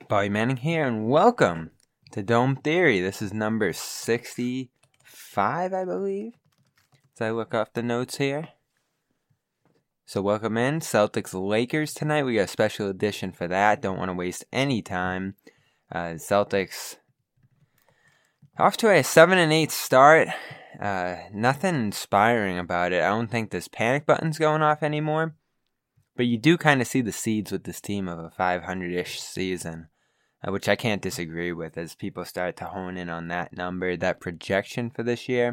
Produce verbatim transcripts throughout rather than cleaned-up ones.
Bobby Manning here, and welcome to Dome Theory. This is number sixty-five, I believe, as I look off the notes here. So welcome in, Celtics-Lakers tonight. We got a special edition for that. Don't want to waste any time. Uh, Celtics off to a seven and eight start. Uh, nothing inspiring about it. I don't think this panic button's going off anymore. But you do kind of see the seeds with this team of a five hundred-ish season, uh, which I can't disagree with as people start to hone in on that number, that projection for this year.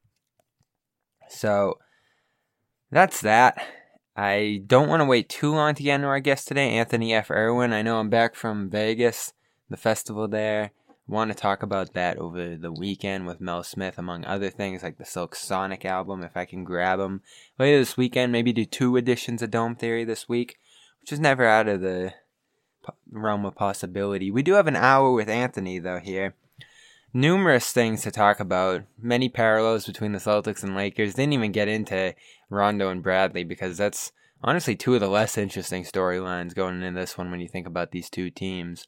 So that's that. I don't want to wait too long to get into our guest today, Anthony F. Irwin. I know I'm back from Vegas, the festival there. I want to talk about that over the weekend with Mel Smith, among other things, like the Silk Sonic album, if I can grab them. Later this weekend, maybe do two editions of Dome Theory this week, which is never out of the realm of possibility. We do have an hour with Anthony, though, here. Numerous things to talk about. Many parallels between the Celtics and Lakers. Didn't even get into Rondo and Bradley because that's honestly two of the less interesting storylines going into this one when you think about these two teams.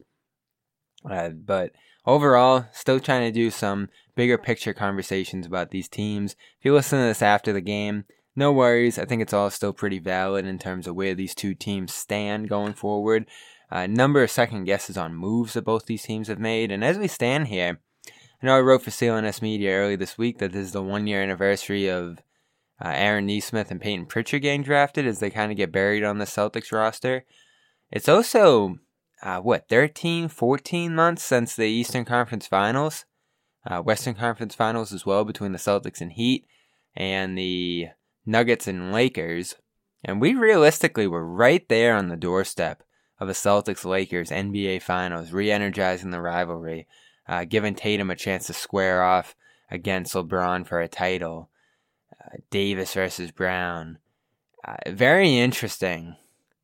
Uh, but overall, still trying to do some bigger picture conversations about these teams. If you listen to this after the game, no worries. I think it's all still pretty valid in terms of where these two teams stand going forward. A uh, number of second guesses on moves that both these teams have made. And as we stand here, I know I wrote for C L N S Media early this week that this is the one-year anniversary of uh, Aaron Nesmith and Peyton Pritchard getting drafted as they kind of get buried on the Celtics roster. It's also, uh, what, thirteen, fourteen months since the Eastern Conference Finals. Uh, Western Conference Finals as well between the Celtics and Heat and the Nuggets and Lakers. And we realistically were right there on the doorstep of a Celtics-Lakers N B A Finals, re-energizing the rivalry. Uh, giving Tatum a chance to square off against LeBron for a title. Uh, Davis versus Brown. Uh, very interesting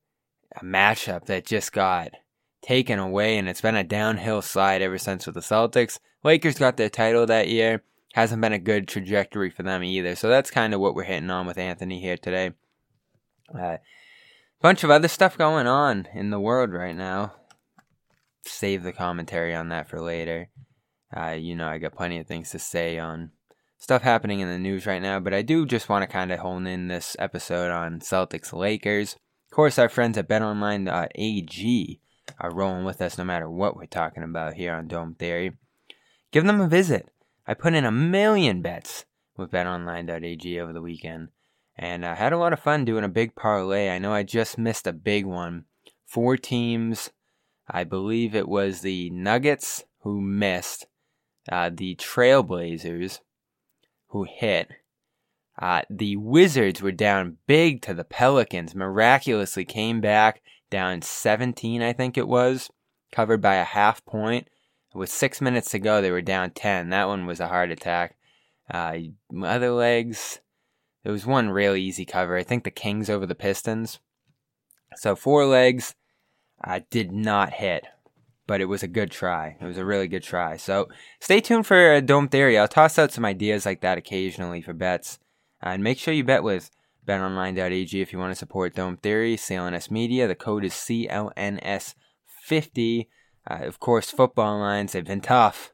a matchup that just got taken away, and it's been a downhill slide ever since with the Celtics. Lakers got their title that year. Hasn't been a good trajectory for them either. So that's kind of what we're hitting on with Anthony here today. A uh, bunch of other stuff going on in the world right now. Save the commentary on that for later. Uh, you know, I got plenty of things to say on stuff happening in the news right now, but I do just want to kind of hone in this episode on Celtics Lakers. Of course, our friends at bet online dot a g are rolling with us no matter what we're talking about here on Dome Theory. Give them a visit. I put in a million bets with bet online dot a g over the weekend, and I had a lot of fun doing a big parlay. I know I just missed a big one. Four teams. I believe it was the Nuggets who missed, uh, the Trailblazers who hit. Uh, the Wizards were down big to the Pelicans, miraculously came back down seventeen, I think it was, covered by a half point. With six minutes to go, they were down ten. That one was a heart attack. Uh, other legs, there was one really easy cover. I think the Kings over the Pistons. So four legs. I did not hit, but it was a good try. It was a really good try. So stay tuned for uh, Dome Theory. I'll toss out some ideas like that occasionally for bets. Uh, and make sure you bet with bet online dot a g if you want to support Dome Theory, C L N S Media. The code is C L N S fifty. Uh, of course, football lines, they've been tough.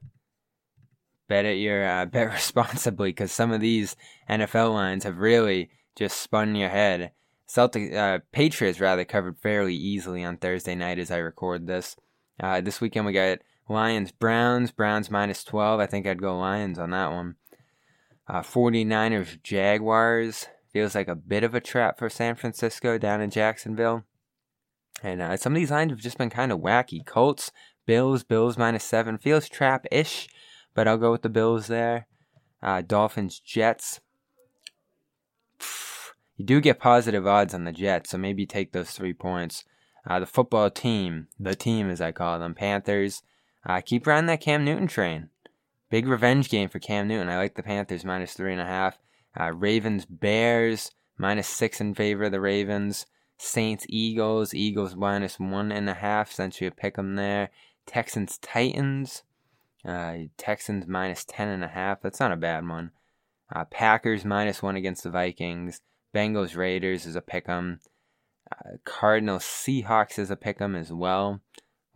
Bet at your uh, bet responsibly because some of these N F L lines have really just spun your head. Celtic uh, Patriots rather covered fairly easily on Thursday night as I record this. Uh, this weekend we got Lions Browns. Browns minus twelve. I think I'd go Lions on that one. Uh, 49ers Jaguars. Feels like a bit of a trap for San Francisco down in Jacksonville. And uh, some of these lines have just been kind of wacky. Colts, Bills, Bills minus seven. Feels trap-ish, but I'll go with the Bills there. Uh, Dolphins Jets. You do get positive odds on the Jets, so maybe take those three points. Uh, the football team, the team as I call them, Panthers, uh, keep riding that Cam Newton train. Big revenge game for Cam Newton. I like the Panthers minus three and a half. Uh, Ravens, Bears, minus six in favor of the Ravens. Saints, Eagles, Eagles minus one and a half, since you pick them there. Texans, Titans, uh, Texans minus ten and a half. That's not a bad one. Uh, Packers minus one against the Vikings. Bengals Raiders is a pick'em. Uh, Cardinals Seahawks is a pick'em as well.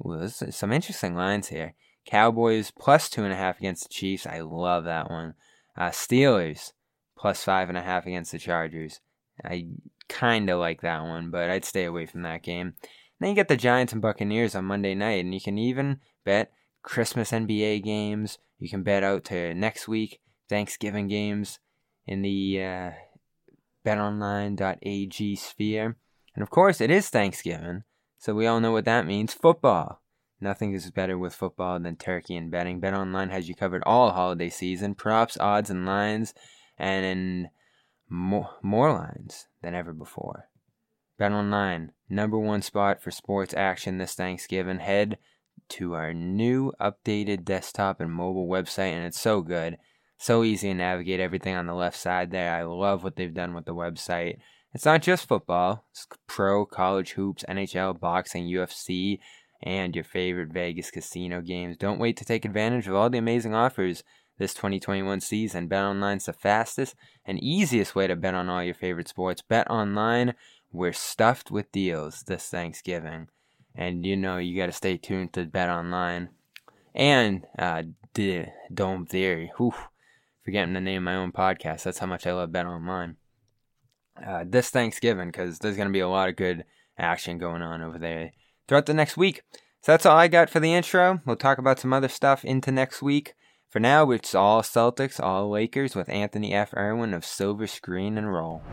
Ooh, there's some interesting lines here. Cowboys plus two and a half against the Chiefs. I love that one. Uh, Steelers plus five and a half against the Chargers. I kind of like that one, but I'd stay away from that game. Then you get the Giants and Buccaneers on Monday night, and you can even bet Christmas N B A games. You can bet out to next week, Thanksgiving games in the uh, bet online dot a g sphere. And of course, it is Thanksgiving, so we all know what that means. Football. Nothing is better with football than turkey and betting. BetOnline has you covered all holiday season. Props, odds, and lines, and in more, more lines than ever before. BetOnline, number one spot for sports action this Thanksgiving. Head to our new updated desktop and mobile website, and it's so good. So easy to navigate everything on the left side there. I love what they've done with the website. It's not just football. It's pro, college hoops, N H L, boxing, U F C, and your favorite Vegas casino games. Don't wait to take advantage of all the amazing offers this twenty twenty-one season. BetOnline's the fastest and easiest way to bet on all your favorite sports. BetOnline, we're stuffed with deals this Thanksgiving. And you know you got to stay tuned to BetOnline. And uh, D- Dome Theory. Whew, forgetting to name my own podcast. That's how much I love BetOnline. Uh, this Thanksgiving, because there's going to be a lot of good action going on over there throughout the next week. So that's all I got for the intro. We'll talk about some other stuff into next week. For now, it's all Celtics, all Lakers with Anthony F. Irwin of Silver Screen and Roll.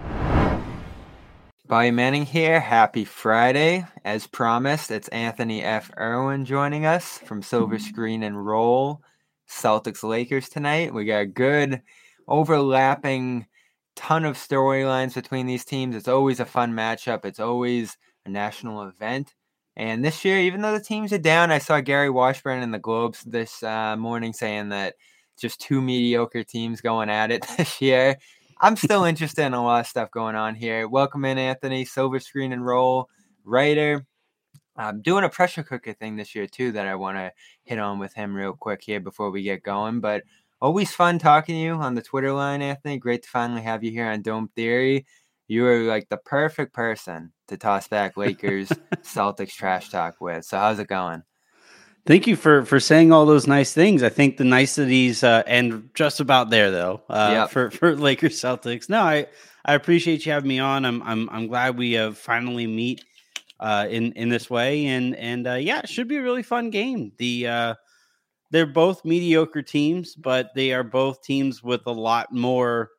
Bobby Manning here. Happy Friday. As promised, it's Anthony F. Irwin joining us from Silver Screen and Roll. Celtics Lakers tonight. We got a good overlapping ton of storylines between these teams. It's always a fun matchup. It's always a national event. And this year, even though the teams are down, I saw Gary Washburn in the Globes this uh, morning saying that just two mediocre teams going at it this year. I'm still interested in a lot of stuff going on here. Welcome in, Anthony, Silver Screen and Roll writer. I'm doing a pressure cooker thing this year, too, that I want to hit on with him real quick here before we get going. But always fun talking to you on the Twitter line, Anthony. Great to finally have you here on Dome Theory. You are like the perfect person to toss back Lakers Celtics trash talk with. So how's it going? Thank you for, for saying all those nice things. I think the niceties uh, end just about there, though. Uh, yep. For for Lakers Celtics. No, I, I appreciate you having me on. I'm I'm I'm glad we uh, finally meet uh, in in this way, and and uh, yeah, it should be a really fun game. The uh, they're both mediocre teams, but they are both teams with a lot more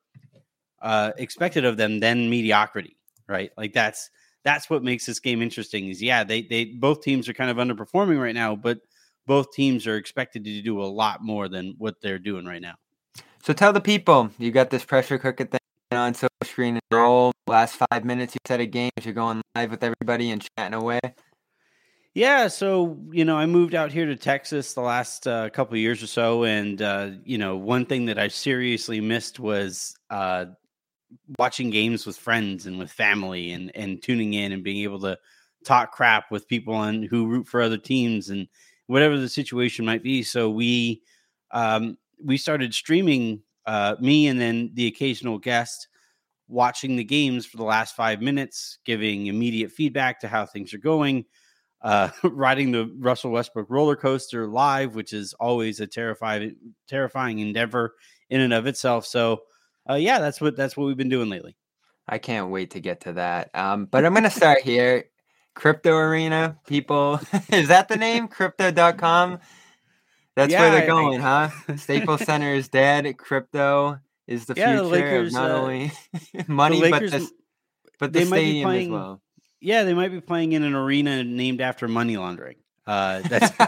uh, expected of them than mediocrity, right? Like that's that's what makes this game interesting. Is yeah, they they both teams are kind of underperforming right now, but both teams are expected to do a lot more than what they're doing right now. So tell the people, you got this pressure cooker thing on Silver Screen and Roll. Last five minutes, you said a game. You're going live with everybody and chatting away. Yeah, so, you know, I moved out here to Texas the last uh, couple of years or so, and, uh, you know, one thing that I seriously missed was uh, watching games with friends and with family and, and tuning in and being able to talk crap with people on who root for other teams and whatever the situation might be. So we um, we started streaming, uh, me and then the occasional guest, watching the games for the last five minutes, giving immediate feedback to how things are going, uh, riding the Russell Westbrook roller coaster live, which is always a terrifying, terrifying endeavor in and of itself. So, uh, yeah, that's what that's what we've been doing lately. I can't wait to get to that. Um, but I'm going to start here. Crypto Arena, people. Is that the name? Crypto dot com? That's yeah, where they're going, I, huh? Staples Center is dead. Crypto is the yeah, future the Lakers, of not uh, only money, Lakers, but the, but the stadium playing, as well. Yeah, they might be playing in an arena named after money laundering. Uh,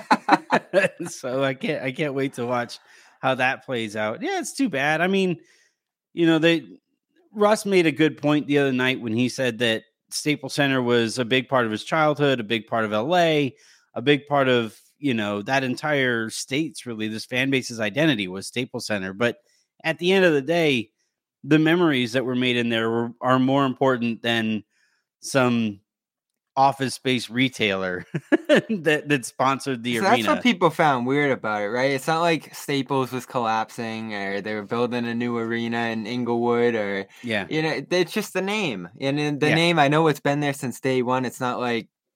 that's so I can't I can't wait to watch how that plays out. Yeah, it's too bad. I mean, you know, they Russ made a good point the other night when he said that Staples Center was a big part of his childhood, a big part of L A, a big part of, you know, that entire state's really, this fan base's identity was Staples Center. But at the end of the day, the memories that were made in there were, are more important than some office space retailer that, that sponsored the so arena. That's what people found weird about it, right? It's not like Staples was collapsing or they were building a new arena in Inglewood or, yeah, you know, it's just the name. And the yeah. name, I know it's been there since day one. It's not like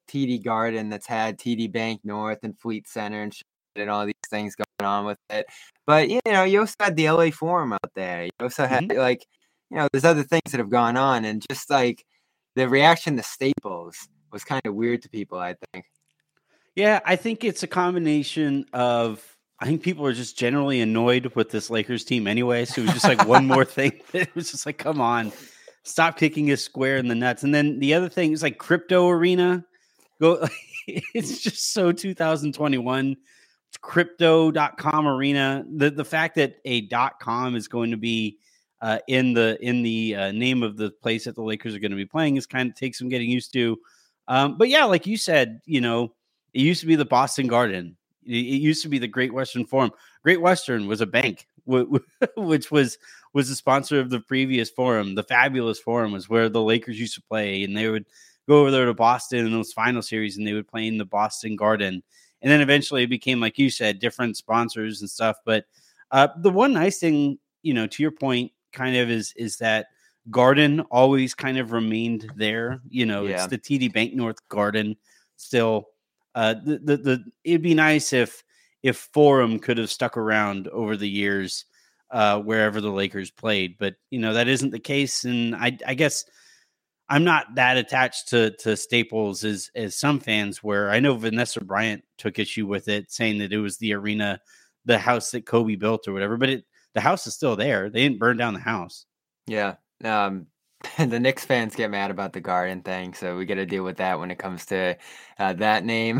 T D Garden that's had T D Bank North and Fleet Center and, and all these things going on with it. But, you know, you also had the L A Forum out there. You also had, mm-hmm. like, you know, there's other things that have gone on. And just, like, the reaction to Staples was kind of weird to people, I think. Yeah, I think it's a combination of, I think people are just generally annoyed with this Lakers team anyway. So it was just like one more thing. It was just like, come on, stop kicking a square in the nuts. And then the other thing is like Crypto Arena. Go. It's just so two thousand twenty-one. It's crypto dot com arena. The the fact that a .com is going to be uh, in the in the uh, name of the place that the Lakers are going to be playing is kind of takes some getting used to. Um, but yeah, like you said, you know, it used to be the Boston Garden. It used to be the Great Western Forum. Great Western was a bank, which was was the sponsor of the previous forum. The Fabulous Forum was where the Lakers used to play, and they would go over there to Boston in those final series, and they would play in the Boston Garden. And then eventually it became, like you said, different sponsors and stuff. But uh, the one nice thing, you know, to your point, kind of is is that Garden always kind of remained there. You know, yeah. It's the T D Bank North Garden still. Uh, the, the the it'd be nice if if Forum could have stuck around over the years uh, wherever the Lakers played, but you know that isn't the case, and I I guess I'm not that attached to to Staples as as some fans were. I know Vanessa Bryant took issue with it, saying that it was the arena, the house that Kobe built or whatever, but it the house is still there. They didn't burn down the house. Yeah. Um, the Knicks fans get mad about the Garden thing, so we got to deal with that when it comes to uh, that name.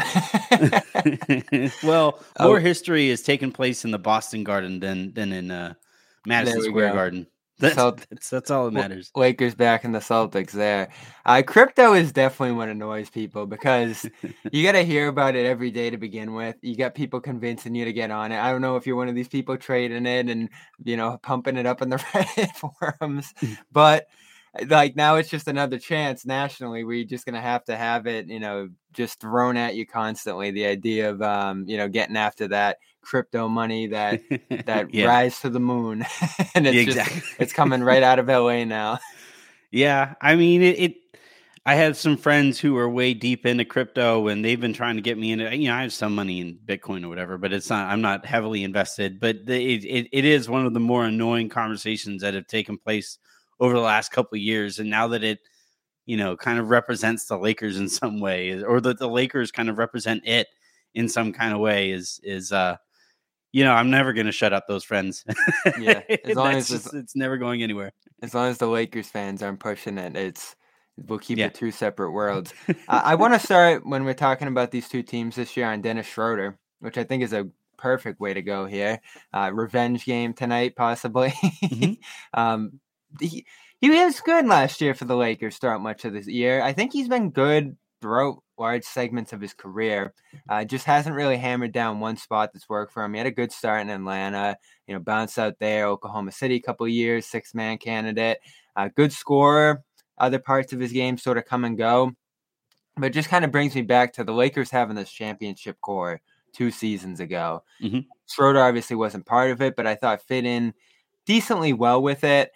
Well, more oh. history has taken place in the Boston Garden than than in uh, Madison Square go. Garden. That's, so, that's that's all that matters. Lakers back in the Celtics there. Uh, crypto is definitely what annoys people because you got to hear about it every day to begin with. You got people convincing you to get on it. I don't know if you're one of these people trading it and, you know, pumping it up in the Reddit forums, but like now it's just another chance nationally where you're just going to have to have it, you know, just thrown at you constantly. The idea of, um, you know, getting after that crypto money that that yeah. rise to the moon. And it's exactly. just, it's coming right out of L A now. Yeah. I mean, it, it, I have some friends who are way deep into crypto and they've been trying to get me into, you know, I have some money in Bitcoin or whatever, but it's not, I'm not heavily invested, but the, it, it, it is one of the more annoying conversations that have taken place over the last couple of years. And now that it, you know, kind of represents the Lakers in some way, or that the Lakers kind of represent it in some kind of way is, is, uh, you know, I'm never going to shut up those friends. Yeah. As long as just, it's never going anywhere. As long as the Lakers fans aren't pushing it, it's, we'll keep yeah. it two separate worlds. uh, I want to start when we're talking about these two teams this year on Dennis Schroeder, which I think is a perfect way to go here. Uh, revenge game tonight, possibly. Mm-hmm. um, He, he was good last year for the Lakers throughout much of this year. I think he's been good throughout large segments of his career. Uh, just hasn't really hammered down one spot that's worked for him. He had a good start in Atlanta, you know, bounced out there, Oklahoma City a couple of years, six-man candidate, uh, good scorer. Other parts of his game sort of come and go. But it just kind of brings me back to the Lakers having this championship core two seasons ago. Mm-hmm. Schroeder obviously wasn't part of it, but I thought fit in decently well with it.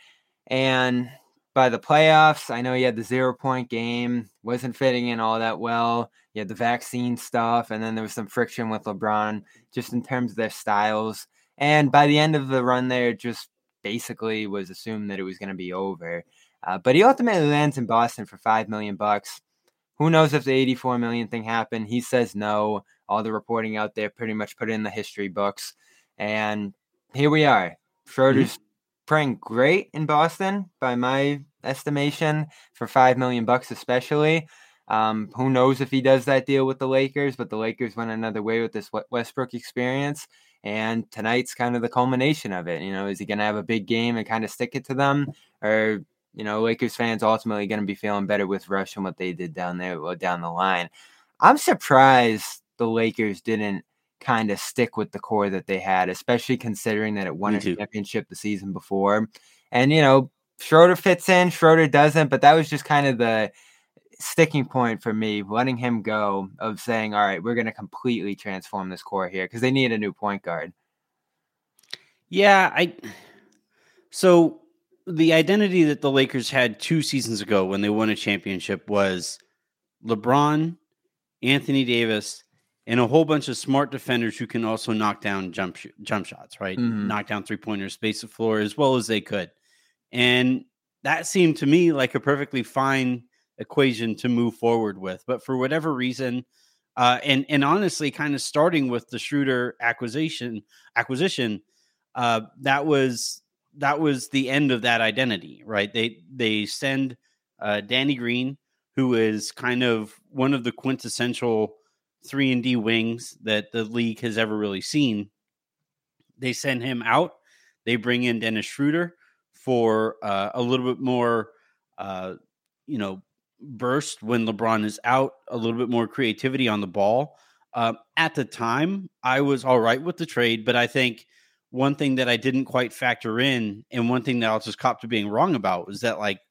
And by the playoffs, I know he had the zero-point game, wasn't fitting in all that well. You had the vaccine stuff, and then there was some friction with LeBron just in terms of their styles. And by the end of the run there, it just basically was assumed that it was going to be over. Uh, but he ultimately lands in Boston for five million bucks. Who knows if the eighty-four million thing happened? He says no. All the reporting out there pretty much put it in the history books. And here we are. Schroeder's mm-hmm. playing great in Boston by my estimation for five million bucks, especially. Um, who knows if he does that deal with the Lakers, but the Lakers went another way with this Westbrook experience. And tonight's kind of the culmination of it. You know, is he going to have a big game and kind of stick it to them? Or, you know, Lakers fans ultimately going to be feeling better with Rush and what they did down there, well, down the line. I'm surprised the Lakers didn't kind of stick with the core that they had, especially considering that it won a championship the season before. And, you know, Schroeder fits in, Schroeder doesn't, but that was just kind of the sticking point for me, letting him go, of saying, all right, we're going to completely transform this core here because they need a new point guard. Yeah, I so the identity that the Lakers had two seasons ago when they won a championship was LeBron Anthony Davis, and a whole bunch of smart defenders who can also knock down jump sh- jump shots, right? Mm-hmm. Knock down three pointers, space the floor as well as they could. And that seemed to me like a perfectly fine equation to move forward with. But for whatever reason, uh, and and honestly, kind of starting with the Schroeder acquisition acquisition, uh, that was that was the end of that identity, right? They they send uh, Danny Green, who is kind of one of the quintessential three and D wings that the league has ever really seen. They send him out. They bring in Dennis Schroeder for uh, a little bit more, uh, you know, burst when LeBron is out, a little bit more creativity on the ball. Uh, at the time, I was all right with the trade, but I think one thing that I didn't quite factor in, and one thing that I was just caught to being wrong about, was that like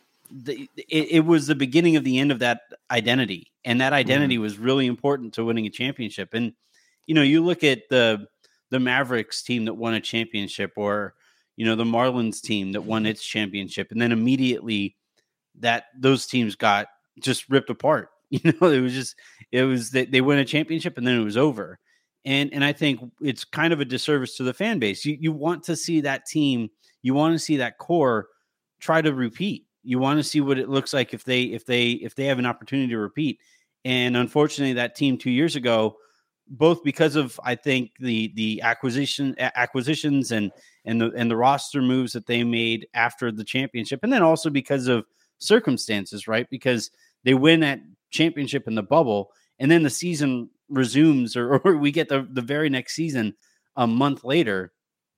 the, it, it was the beginning of the end of that identity, and that identity mm. was really important to winning a championship. And you know, you look at the the Mavericks team that won a championship, or you know, the Marlins team that won its championship, and then immediately that those teams got just ripped apart. You know, it was just it was that they win a championship and then it was over. And and I think it's kind of a disservice to the fan base. You you want to see that team, you want to see that core try to repeat. You want to see what it looks like if they if they if they have an opportunity to repeat. And unfortunately, that team two years ago, both because of I think the the acquisition acquisitions and and the and the roster moves that they made after the championship, and then also because of circumstances, right? Because they win that championship in the bubble, and then the season resumes, or, or we get the, the very next season a month later.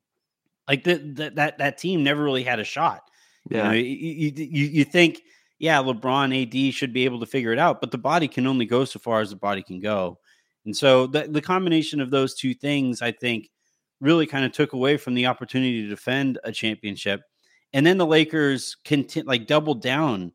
Like the, the, that that team never really had a shot. Yeah. You know, you, you, you think, yeah, LeBron, A D should be able to figure it out, but the body can only go so far as the body can go. And so the, the combination of those two things, I think, really kind of took away from the opportunity to defend a championship. And then the Lakers conti- like doubled down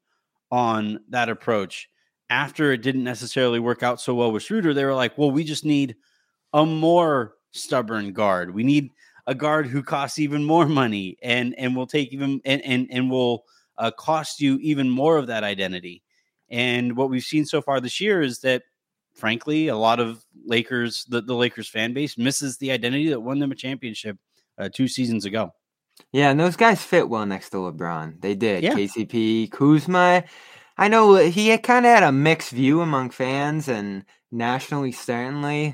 on that approach after it didn't necessarily work out so well with Schroeder. They were like, well, we just need a more stubborn guard. We need a guard who costs even more money and and will take even and and, and will uh, cost you even more of that identity. And what we've seen so far this year is that, frankly, a lot of Lakers, the, the Lakers fan base misses the identity that won them a championship uh, two seasons ago. Yeah, and those guys fit well next to LeBron. They did. Yeah. K C P, Kuzma. I know he kind of had a mixed view among fans and nationally, certainly.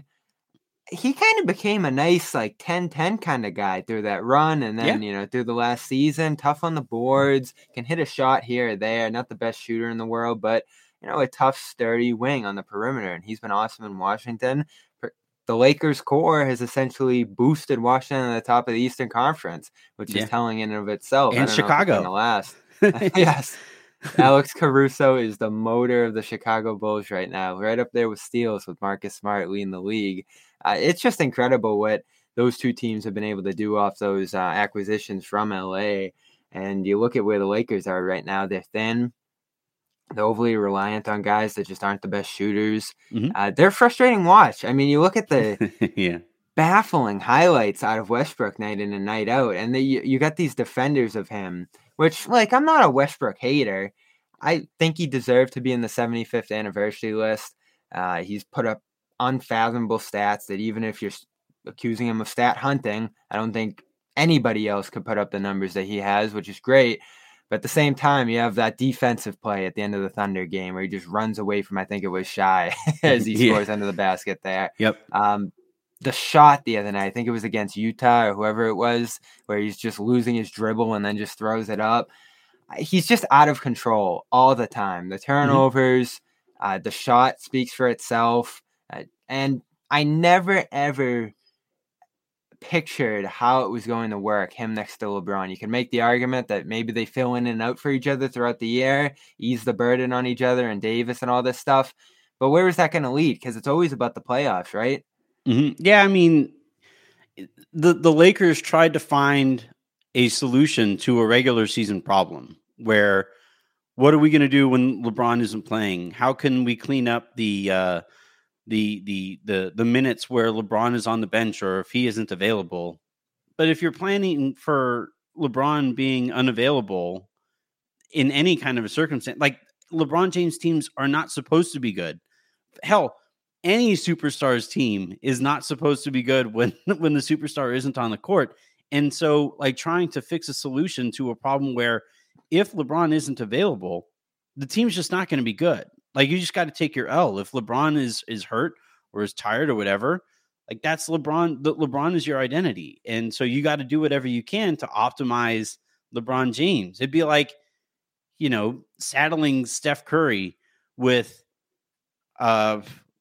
He kind of became a nice, like, ten ten kind of guy through that run. And then, yeah. you know, through the last season, tough on the boards, can hit a shot here or there. Not the best shooter in the world, but, you know, a tough, sturdy wing on the perimeter. And he's been awesome in Washington. The Lakers core has essentially boosted Washington to the top of the Eastern Conference, which yeah. is telling in and of itself. And Chicago. Know last. Yes. Alex Caruso is the motor of the Chicago Bulls right now, right up there with steals with Marcus Smart leading the league. Uh, it's just incredible what those two teams have been able to do off those uh, acquisitions from L A. And you look at where the Lakers are right now, they're thin. They're overly reliant on guys that just aren't the best shooters. Mm-hmm. Uh, they're a frustrating watch. I mean, you look at the yeah. baffling highlights out of Westbrook night in and night out, and they, you, you got these defenders of him, which, like, I'm not a Westbrook hater. I think he deserved to be in the seventy-fifth anniversary list. Uh, he's put up unfathomable stats that even if you're accusing him of stat hunting, I don't think anybody else could put up the numbers that he has, which is great. But at the same time, you have that defensive play at the end of the Thunder game where he just runs away from, I think it was Shai, as he yeah. scores under the basket there. Yep. Um, the shot the other night, I think it was against Utah or whoever it was, where he's just losing his dribble and then just throws it up. He's just out of control all the time. The turnovers, mm-hmm. uh, the shot speaks for itself. Uh, and I never, ever pictured how it was going to work, him next to LeBron. You can make the argument that maybe they fill in and out for each other throughout the year, ease the burden on each other and Davis and all this stuff. But where is that going to lead? Because it's always about the playoffs, right? Mm-hmm. Yeah, I mean, the, the Lakers tried to find a solution to a regular season problem where what are we going to do when LeBron isn't playing? How can we clean up the uh, the the the the minutes where LeBron is on the bench or if he isn't available? But if you're planning for LeBron being unavailable in any kind of a circumstance, like LeBron James teams are not supposed to be good hell, any superstar's team is not supposed to be good when when the superstar isn't on the court. And so, like, trying to fix a solution to a problem where if LeBron isn't available, the team's just not going to be good. Like, you just got to take your L. If LeBron is is hurt or is tired or whatever, like, that's LeBron. The, LeBron is your identity. And so you got to do whatever you can to optimize LeBron James. It'd be like, you know, saddling Steph Curry with uh,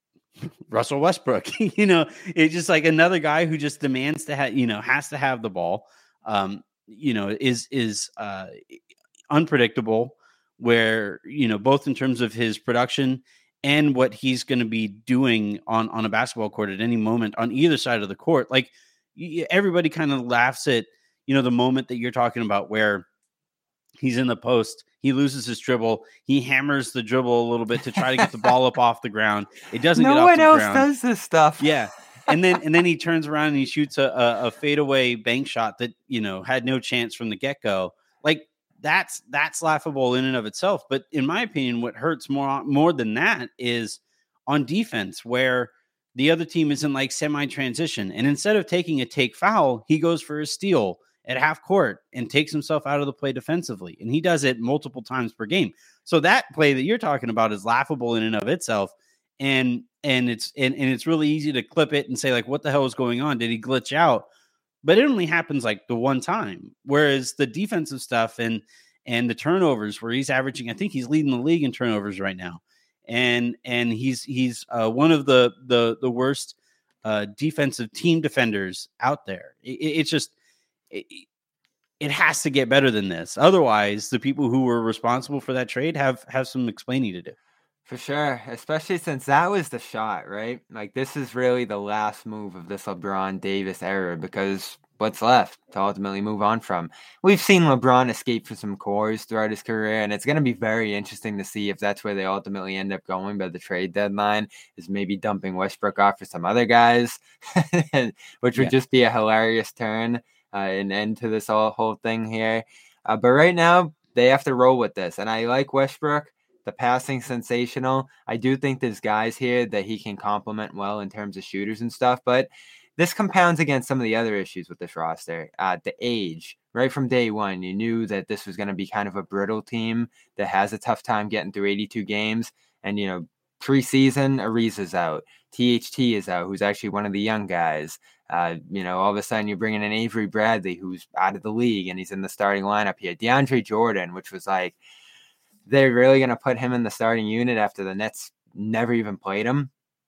Russell Westbrook. You know, it's just like another guy who just demands to have, you know, has to have the ball. Um, you know, is is uh, unpredictable. Where, you know, both in terms of his production and what he's going to be doing on on a basketball court at any moment on either side of the court. Like, everybody kind of laughs at, you know, the moment that you're talking about where he's in the post, he loses his dribble, he hammers the dribble a little bit to try to get the ball up off the ground. It doesn't no get off one the else ground. does this stuff. Yeah. And then and then he turns around and he shoots a, a, a fadeaway bank shot that, you know, had no chance from the get-go. Like, that's that's laughable in and of itself. But in my opinion, what hurts more more than that is on defense, where the other team is in like semi-transition. And instead of taking a take foul, he goes for a steal at half court and takes himself out of the play defensively. And he does it multiple times per game. So that play that you're talking about is laughable in and of itself. And and it's and, and it's really easy to clip it and say, like, what the hell is going on? Did he glitch out? But it only happens like the one time. Whereas the defensive stuff and and the turnovers, where he's averaging, I think he's leading the league in turnovers right now, and and he's he's uh, one of the the the worst uh, defensive team defenders out there. It, it's just it, it has to get better than this. Otherwise, the people who were responsible for that trade have have some explaining to do. For sure, especially since that was the shot, right? Like, this is really the last move of this LeBron Davis era, because what's left to ultimately move on from? We've seen LeBron escape from some cores throughout his career, and it's going to be very interesting to see if that's where they ultimately end up going by the trade deadline, is maybe dumping Westbrook off for some other guys, which would yeah. just be a hilarious turn uh, and end to this whole, whole thing here. Uh, but right now, they have to roll with this, and I like Westbrook. The passing, sensational. I do think there's guys here that he can complement well in terms of shooters and stuff, but this compounds against some of the other issues with this roster. Uh, the age, right from day one, you knew that this was going to be kind of a brittle team that has a tough time getting through eighty-two games. And, you know, preseason, Ariza's out. T H T is out, who's actually one of the young guys. Uh, you know, all of a sudden you're bringing in Avery Bradley, who's out of the league, and he's in the starting lineup here. DeAndre Jordan, which was like, they're really going to put him in the starting unit after the Nets never even played him.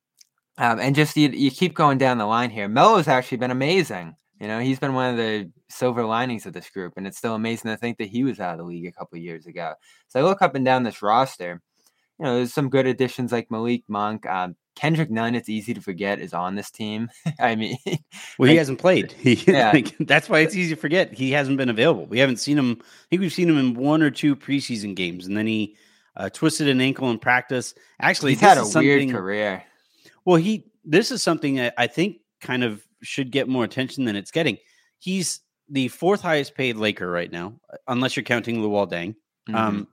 Um, and just you, you keep going down the line here. Melo's actually been amazing. You know, he's been one of the silver linings of this group, and it's still amazing to think that he was out of the league a couple of years ago. So I look up and down this roster. You know, there's some good additions like Malik Monk. Um, Kendrick Nunn, it's easy to forget, is on this team. I mean, well, like, he hasn't played. He, yeah. like, that's why it's easy to forget. He hasn't been available. We haven't seen him. I think we've seen him in one or two preseason games, and then he uh, twisted an ankle in practice. Actually, he's had a weird career. Well, he this is something that I think kind of should get more attention than it's getting. He's the fourth highest paid Laker right now, unless you're counting Luol Deng. Mm-hmm. Um,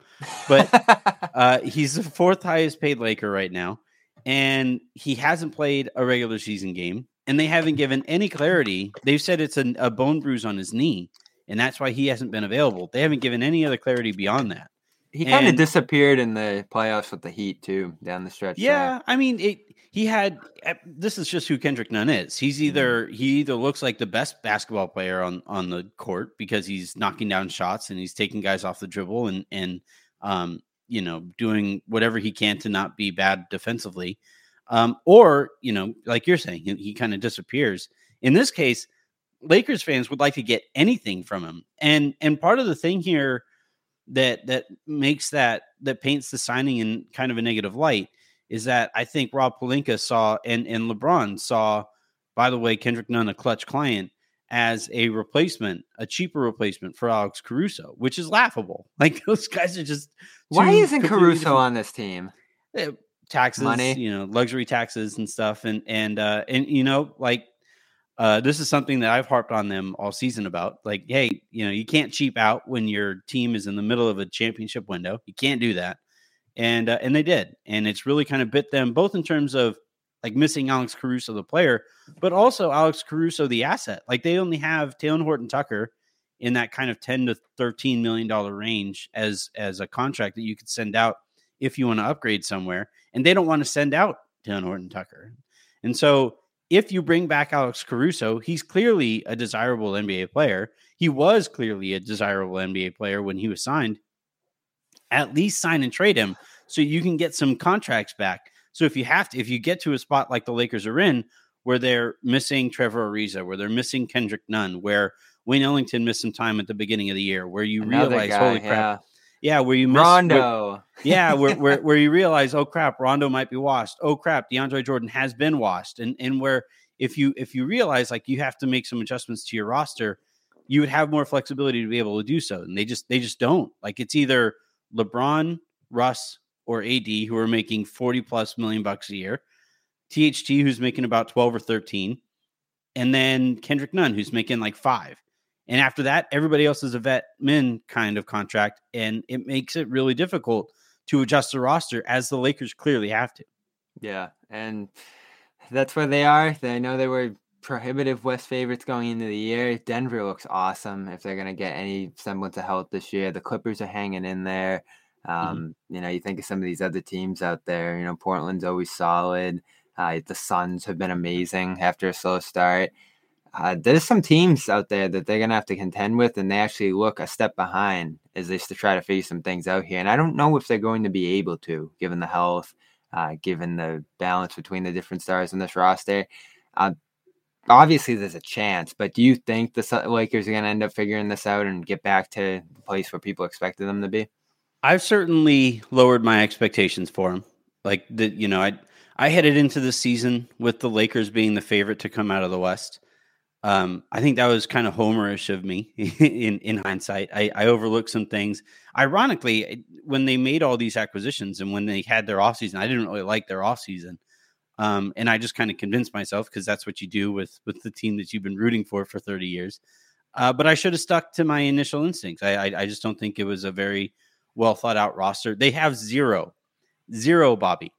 but uh, he's the fourth highest paid Laker right now. And he hasn't played a regular season game, and they haven't given any clarity. They've said it's a, a bone bruise on his knee, and that's why he hasn't been available. They haven't given any other clarity beyond that. He kind of disappeared in the playoffs with the Heat, too, down the stretch. Yeah, there. I mean, it, he had – this is just who Kendrick Nunn is. He's either – he either looks like the best basketball player on, on the court because he's knocking down shots and he's taking guys off the dribble and, and um, – you know, doing whatever he can to not be bad defensively. Um, or, you know, like you're saying, he, he kind of disappears. In this case, Lakers fans would like to get anything from him. And and part of the thing here that that makes that, that paints the signing in kind of a negative light is that I think Rob Pelinka saw, and, and LeBron saw, by the way, Kendrick Nunn, a clutch client, as a replacement, a cheaper replacement for Alex Caruso, which is laughable. Like, those guys are just why isn't Caruso different. on this team? Taxes, money, you know, luxury taxes and stuff, and and uh, and you know, like uh, this is something that I've harped on them all season about. Like, hey, you know, you can't cheap out when your team is in the middle of a championship window. You can't do that. and uh, and they did, and it's really kind of bit them both in terms of like missing Alex Caruso the player, but also Alex Caruso the asset. Like they only have Taylor Horton Tucker in that kind of ten to thirteen million dollar range as as a contract that you could send out if you want to upgrade somewhere, and they don't want to send out Taylor Horton Tucker, and so. If you bring back Alex Caruso, he's clearly a desirable N B A player. He was clearly a desirable N B A player when he was signed. At least sign and trade him so you can get some contracts back. So if you have to, if you get to a spot like the Lakers are in, where they're missing Trevor Ariza, where they're missing Kendrick Nunn, where Wayne Ellington missed some time at the beginning of the year, where you Another realize, guy, holy crap. yeah. Yeah, where you miss Rondo. Where, yeah, where, where where you realize, oh crap, Rondo might be washed. Oh crap, DeAndre Jordan has been washed. And and where if you if you realize like you have to make some adjustments to your roster, you would have more flexibility to be able to do so. And they just they just don't. Like it's either LeBron, Russ, or A D who are making forty plus million bucks a year, T H T who's making about twelve or thirteen, and then Kendrick Nunn who's making like five. And after that, everybody else is a vet min kind of contract, and it makes it really difficult to adjust the roster, as the Lakers clearly have to. Yeah, and that's where they are. I know they were prohibitive West favorites going into the year. Denver looks awesome if they're going to get any semblance of health this year. The Clippers are hanging in there. Um, mm-hmm. You know, you think of some of these other teams out there. You know, Portland's always solid. Uh, the Suns have been amazing after a slow start. Uh, there's some teams out there that they're going to have to contend with, and they actually look a step behind as they try to figure some things out here. And I don't know if they're going to be able to, given the health, uh, given the balance between the different stars in this roster. Uh, obviously, there's a chance, but do you think the Lakers are going to end up figuring this out and get back to the place where people expected them to be? I've certainly lowered my expectations for them. Like, the, you know, I, I headed into the season with the Lakers being the favorite to come out of the West. Um, I think that was kind of homerish of me in, in hindsight. I, I overlooked some things. Ironically, when they made all these acquisitions and when they had their offseason, I didn't really like their offseason. Um, and I just kind of convinced myself, because that's what you do with, with the team that you've been rooting for for thirty years. Uh, but I should have stuck to my initial instincts. I, I, I just don't think it was a very well thought out roster. They have zero, zero, Bobby,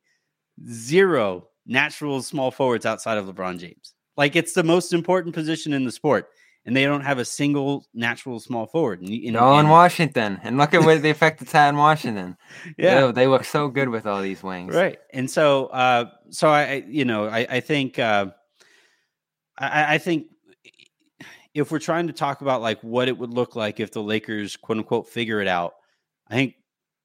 zero natural small forwards outside of LeBron James. Like, it's the most important position in the sport, and they don't have a single natural small forward. And, and, no, in Washington, and look at what the effect it's had in Washington. Yeah, they, they look so good with all these wings, right? And so, uh, so I, you know, I, I think, uh, I, I think if we're trying to talk about like what it would look like if the Lakers, quote unquote, figure it out, I think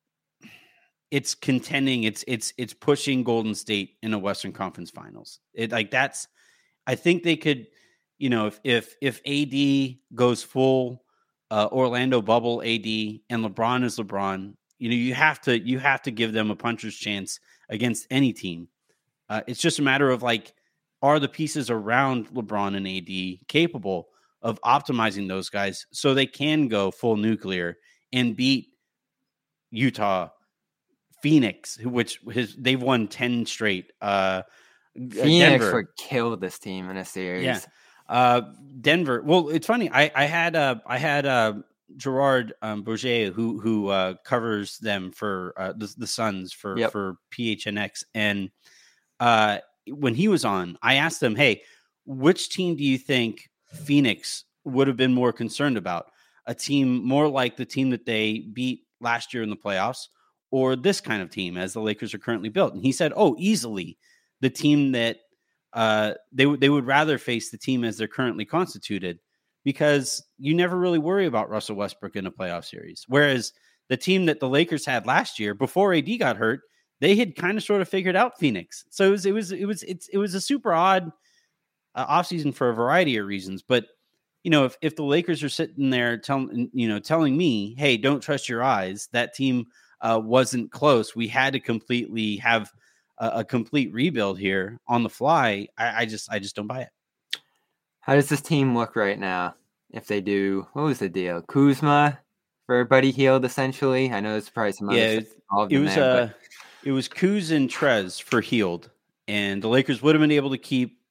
it's contending. It's it's it's pushing Golden State in a Western Conference Finals. It like that's. I think they could, you know, if if if A D goes full uh, Orlando bubble A D and LeBron is LeBron, you know, you have to you have to give them a puncher's chance against any team. Uh, it's just a matter of like, are the pieces around LeBron and A D capable of optimizing those guys so they can go full nuclear and beat Utah, Phoenix, which has, they've won ten straight. Uh, Phoenix Denver. would kill this team in a series. Yeah. Uh, Denver. Well, it's funny. I, I had uh, I had uh, Gerard um, Bourget, who who uh, covers them for uh, the, the Suns for, yep. for P H N X. And uh, when he was on, I asked him, hey, which team do you think Phoenix would have been more concerned about? A team more like the team that they beat last year in the playoffs, or this kind of team as the Lakers are currently built? And he said, oh, easily the team that uh, they would they would rather face the team as they're currently constituted, because you never really worry about Russell Westbrook in a playoff series. Whereas the team that the Lakers had last year, before A D got hurt, they had kind of sort of figured out Phoenix. So it was it was it was it's, it was a super odd uh, offseason for a variety of reasons. But you know, if if the Lakers are sitting there telling you know telling me, hey, don't trust your eyes, that team uh, wasn't close. We had to completely have a complete rebuild here on the fly. I, I just, I just don't buy it. How does this team look right now? If they do, what was the deal? Kuzma for Buddy Hield, essentially. I know there's probably some other yeah, stuff involved it in was, there, uh, but... it was Kuz and Trez for Hield, and the Lakers would have been able to keep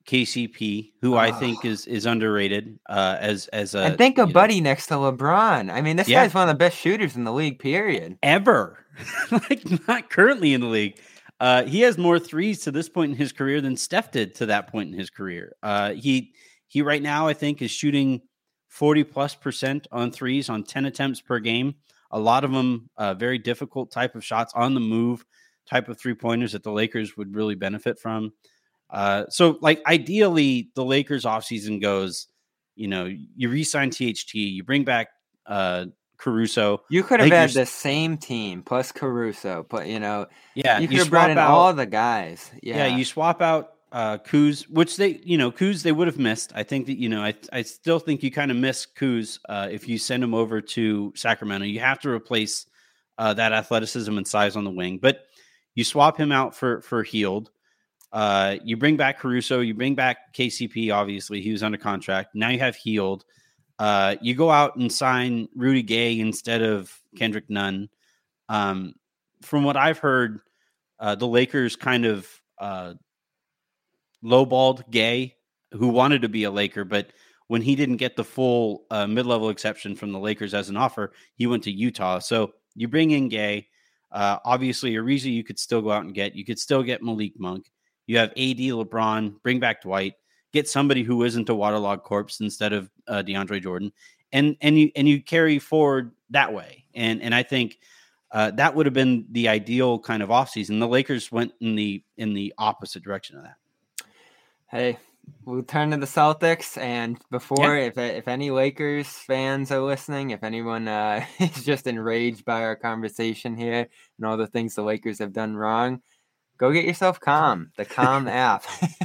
K C P, who Oh. I think is is underrated uh, as as a and think a you know, buddy next to LeBron. I mean, this Yeah. guy's one of the best shooters in the league. Period. ever, like not currently in the league. Uh, he has more threes to this point in his career than Steph did to that point in his career. Uh, he he right now I think is shooting forty plus percent on threes on ten attempts per game. A lot of them uh, very difficult type of shots on the move, type of three pointers that the Lakers would really benefit from. Uh, so like ideally the Lakers offseason goes, you know, you re-sign T H T, you bring back uh, Caruso. You could have Lakers- had the same team plus Caruso, but you know, Yeah, you could you have brought swap in out all the guys. Yeah, Yeah, you swap out uh Kuz, which they, you know, Kuz they would have missed. I think that, you know, I I still think you kind of miss Kuz uh, if you send him over to Sacramento. You have to replace uh, that athleticism and size on the wing, but you swap him out for for Hield. Uh, you bring back Caruso, you bring back K C P. Obviously, he was under contract. Now you have Hield. Uh, you go out and sign Rudy Gay instead of Kendrick Nunn. Um, from what I've heard, uh, the Lakers kind of uh, lowballed Gay, who wanted to be a Laker, but when he didn't get the full uh, mid-level exception from the Lakers as an offer, he went to Utah. So you bring in Gay. Uh, obviously, Ariza you could still go out and get. You could still get Malik Monk. You have A D, LeBron, bring back Dwight, get somebody who isn't a waterlogged corpse instead of uh, DeAndre Jordan, and and you and you carry forward that way. And and I think uh, that would have been the ideal kind of offseason. The Lakers went in the in the opposite direction of that. Hey, we'll turn to the Celtics. And before, Yeah. if if any Lakers fans are listening, if anyone uh, is just enraged by our conversation here and all the things the Lakers have done wrong, go get yourself Calm, the Calm app.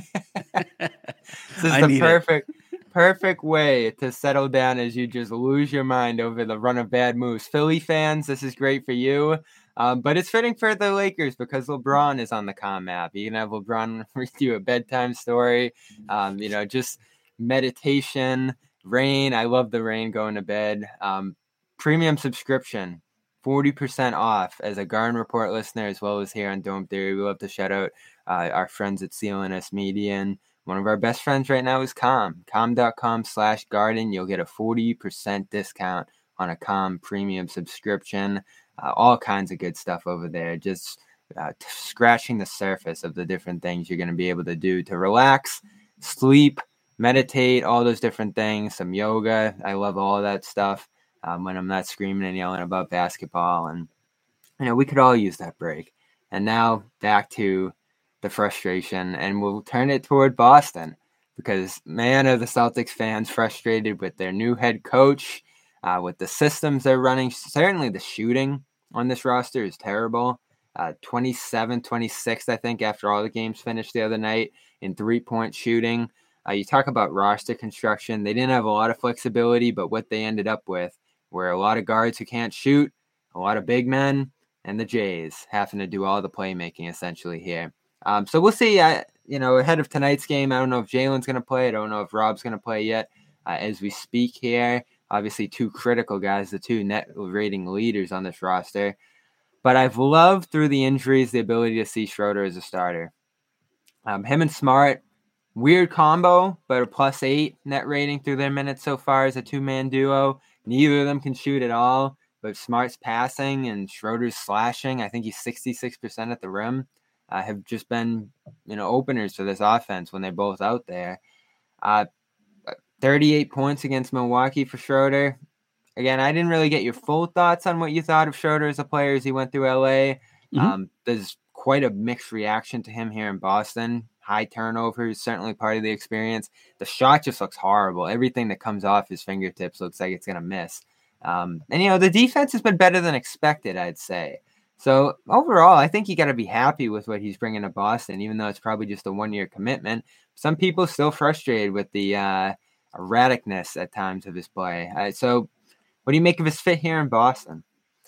This is I the need it. perfect, perfect way to settle down as you just lose your mind over the run of bad moves. Philly fans, this is great for you. Um, but it's fitting for the Lakers because LeBron is on the Calm app. You can have LeBron read you a bedtime story, um, you know, just meditation, rain. I love the rain going to bed. Um, premium subscription, forty percent off as a Garden Report listener, as well as here on Dome Theory. We love to shout out uh, our friends at C L N S Media. And one of our best friends right now is Calm. Calm.com slash garden. You'll get a forty percent discount on a Calm premium subscription. Uh, all kinds of good stuff over there. Just uh, t- scratching the surface of the different things you're going to be able to do to relax, sleep, meditate, all those different things. Some yoga. I love all of that stuff um, when I'm not screaming and yelling about basketball. And, you know, we could all use that break. And now back to the frustration. And we'll turn it toward Boston because, man, are the Celtics fans frustrated with their new head coach, uh, with the systems they're running. Certainly the shooting on this roster is terrible. Uh, twenty-seven, twenty-six, I think, after all the games finished the other night in three-point shooting. Uh, you talk about roster construction. They didn't have a lot of flexibility, but what they ended up with were a lot of guards who can't shoot, a lot of big men, and the Jays having to do all the playmaking essentially here. Um, so we'll see. I, you know, ahead of tonight's game, I don't know if Jalen's going to play. I don't know if Rob's going to play yet uh, as we speak here. Obviously, two critical guys, the two net rating leaders on this roster. But I've loved through the injuries the ability to see Schroeder as a starter. Um, him and Smart, weird combo, but a plus eight net rating through their minutes so far as a two-man duo. Neither of them can shoot at all, but Smart's passing and Schroeder's slashing, I think he's sixty-six percent at the rim, uh, have just been, you know, openers for this offense when they're both out there. Uh, thirty-eight points against Milwaukee for Schroeder. Again, I didn't really get your full thoughts on what you thought of Schroeder as a player as he went through L A. Mm-hmm. Um, there's quite a mixed reaction to him here in Boston. High turnovers, certainly part of the experience. The shot just looks horrible. Everything that comes off his fingertips looks like it's going to miss. Um, and, you know, the defense has been better than expected, I'd say. So, overall, I think you got to be happy with what he's bringing to Boston, even though it's probably just a one-year commitment. Some people still frustrated with the uh, erraticness at times of his play. Uh, so, what do you make of his fit here in Boston?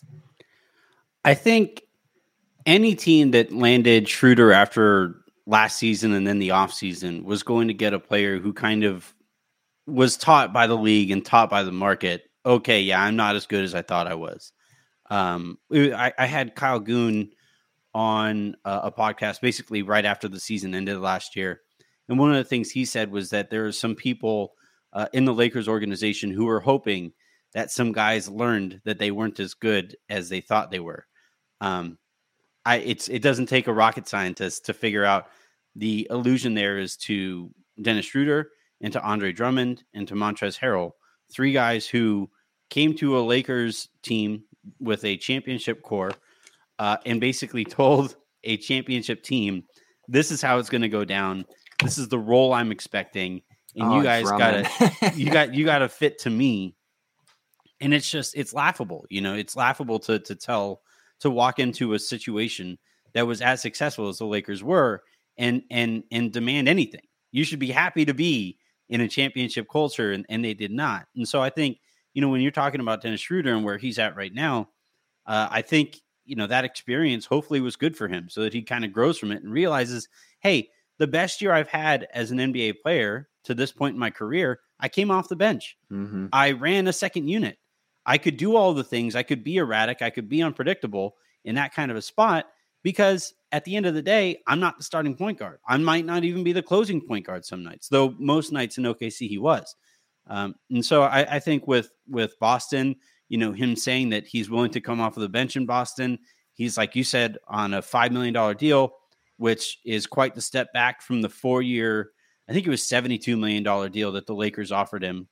I think any team that landed Schroeder after last season and then the offseason was going to get a player who kind of was taught by the league and taught by the market. Okay, yeah, I'm not as good as I thought I was. Um, I, I had Kyle Goon on a, a podcast basically right after the season ended last year. And one of the things he said was that there are some people uh, in the Lakers organization who are hoping that some guys learned that they weren't as good as they thought they were. Um, I it's it doesn't take a rocket scientist to figure out the allusion there is to Dennis Schroeder and to Andre Drummond and to Montrezl Harrell, three guys who came to a Lakers team with a championship core uh, and basically told a championship team, this is how it's going to go down. This is the role I'm expecting. And oh, you guys got to, you got, you got to fit to me. And it's just, it's laughable. You know, it's laughable to, to tell, to walk into a situation that was as successful as the Lakers were and, and, and demand anything. You should be happy to be in a championship culture, and, and they did not. And so I think, you know, when you're talking about Dennis Schroeder and where he's at right now, uh, I think, you know, that experience hopefully was good for him so that he kind of grows from it and realizes, hey, the best year I've had as an N B A player to this point in my career, I came off the bench. Mm-hmm. I ran a second unit. I could do all the things. I could be erratic. I could be unpredictable in that kind of a spot because at the end of the day, I'm not the starting point guard. I might not even be the closing point guard some nights, though most nights in O K C he was. Um, and so I, I think with, with Boston, you know, him saying that he's willing to come off of the bench in Boston, he's, like you said, on a five million dollars deal, which is quite the step back from the four-year, I think it was seventy-two million dollars deal that the Lakers offered him.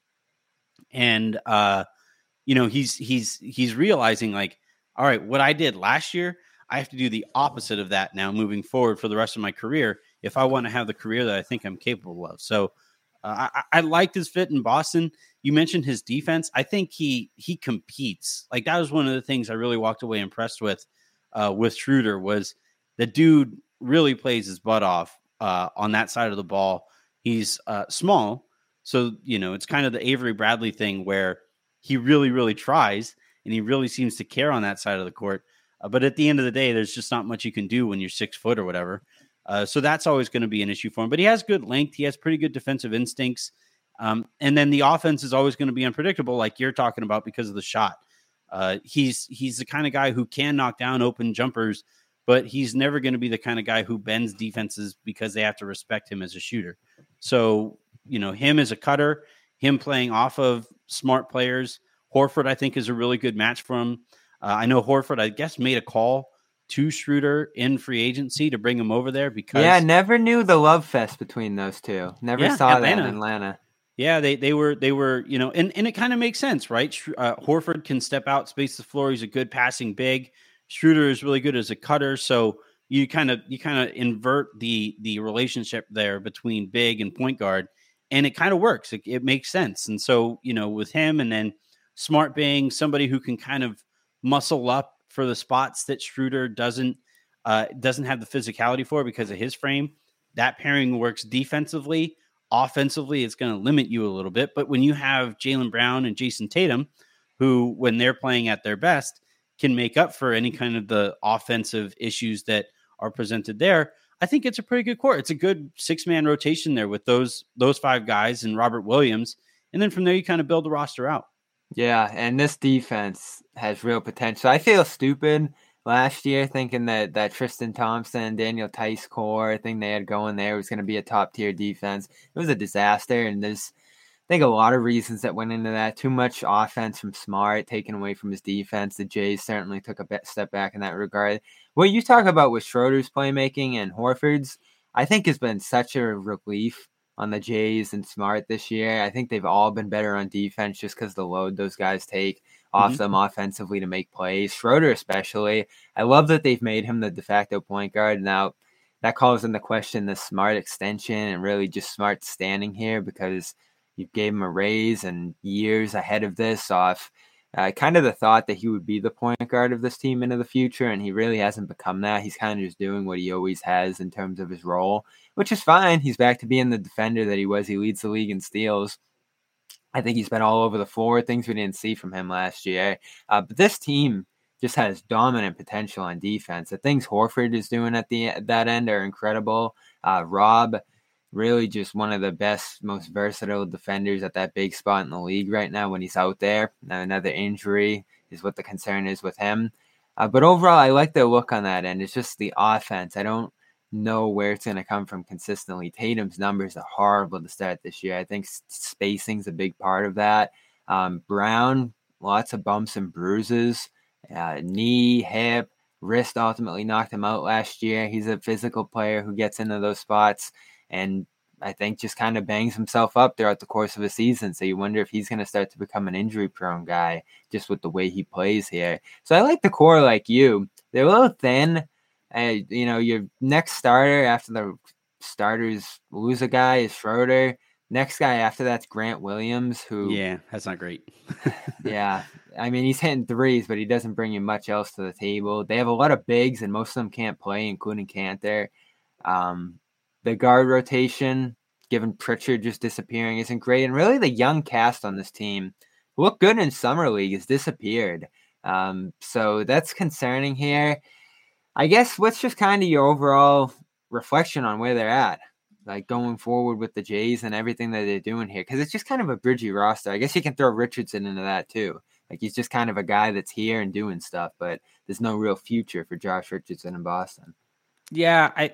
And, uh, you know, he's he's he's realizing, like, all right, what I did last year, I have to do the opposite of that now moving forward for the rest of my career if I want to have the career that I think I'm capable of. So uh, I, I liked his fit in Boston. You mentioned his defense. I think he he competes. Like, that was one of the things I really walked away impressed with uh, with Schroeder was the dude really plays his butt off uh, on that side of the ball. He's uh, small. So, you know, it's kind of the Avery Bradley thing where he really, really tries and he really seems to care on that side of the court. Uh, but at the end of the day, there's just not much you can do when you're six foot or whatever. Uh, so that's always going to be an issue for him. But he has good length. He has pretty good defensive instincts. Um, and then the offense is always going to be unpredictable, like you're talking about, because of the shot. Uh, he's he's the kind of guy who can knock down open jumpers, but he's never going to be the kind of guy who bends defenses because they have to respect him as a shooter. So, you know, him as a cutter, him playing off of smart players. Horford, I think, is a really good match for him. Uh, I know Horford, I guess, made a call to Schroeder in free agency to bring him over there because yeah, never knew the love fest between those two. Never yeah, saw Atlanta. that in Atlanta. Yeah, they they were they were you know, and, and it kind of makes sense, right? Uh, Horford can step out, space the floor. He's a good passing big. Schroeder is really good as a cutter, so you kind of you kind of invert the the relationship there between big and point guard, and it kind of works. It, it makes sense, and so you know, with him and then Smart being somebody who can kind of muscle up for the spots that Schroeder doesn't uh, doesn't have the physicality for because of his frame. That pairing works defensively. Offensively, it's going to limit you a little bit. But when you have Jaylen Brown and Jason Tatum, who, when they're playing at their best, can make up for any kind of the offensive issues that are presented there, I think it's a pretty good core. It's a good six-man rotation there with those those five guys and Robert Williams. And then from there, you kind of build the roster out. Yeah, and this defense has real potential. I feel stupid last year thinking that, that Tristan Thompson, Daniel Tice core thing they had going there was going to be a top-tier defense. It was a disaster, and there's, I think, a lot of reasons that went into that. Too much offense from Smart, taken away from his defense. The Jays certainly took a bit step back in that regard. What you talk about with Schroeder's playmaking and Horford's, I think has been such a relief on the Jays and Smart this year. I think they've all been better on defense just because the load those guys take off mm-hmm. them offensively to make plays. Schroeder especially. I love that they've made him the de facto point guard. Now, that calls into question the Smart extension and really just Smart standing here because you gave him a raise and years ahead of this off uh, kind of the thought that he would be the point guard of this team into the future, and he really hasn't become that. He's kind of just doing what he always has in terms of his role, which is fine. He's back to being the defender that he was. He leads the league in steals. I think he's been all over the floor, things we didn't see from him last year. Uh, but this team just has dominant potential on defense. The things Horford is doing at the at that end are incredible. Uh, Rob, really just one of the best, most versatile defenders at that big spot in the league right now when he's out there. Now, another injury is what the concern is with him. Uh, but overall, I like the look on that end. It's just the offense. I don't know where it's going to come from consistently. Tatum's numbers are horrible to start this year. I think spacing's a big part of that. Um, Brown, lots of bumps and bruises, uh, knee, hip, wrist ultimately knocked him out last year. He's a physical player who gets into those spots and I think just kind of bangs himself up throughout the course of a season. So you wonder if he's going to start to become an injury-prone guy just with the way he plays here. So I like the core like you. They're a little thin. Uh, you know, your next starter after the starters lose a guy is Schroeder. Next guy after that's Grant Williams, who... Yeah, that's not great. yeah. I mean, he's hitting threes, but he doesn't bring you much else to the table. They have a lot of bigs, and most of them can't play, including Cantor. Um... The guard rotation, given Pritchard just disappearing, isn't great. And really the young cast on this team, who looked good in Summer League, has disappeared. Um, so that's concerning here. I guess what's just kind of your overall reflection on where they're at, like going forward with the Jays and everything that they're doing here? Because it's just kind of a bridgy roster. I guess you can throw Richardson into that too. Like he's just kind of a guy that's here and doing stuff, but there's no real future for Josh Richardson in Boston. Yeah, I...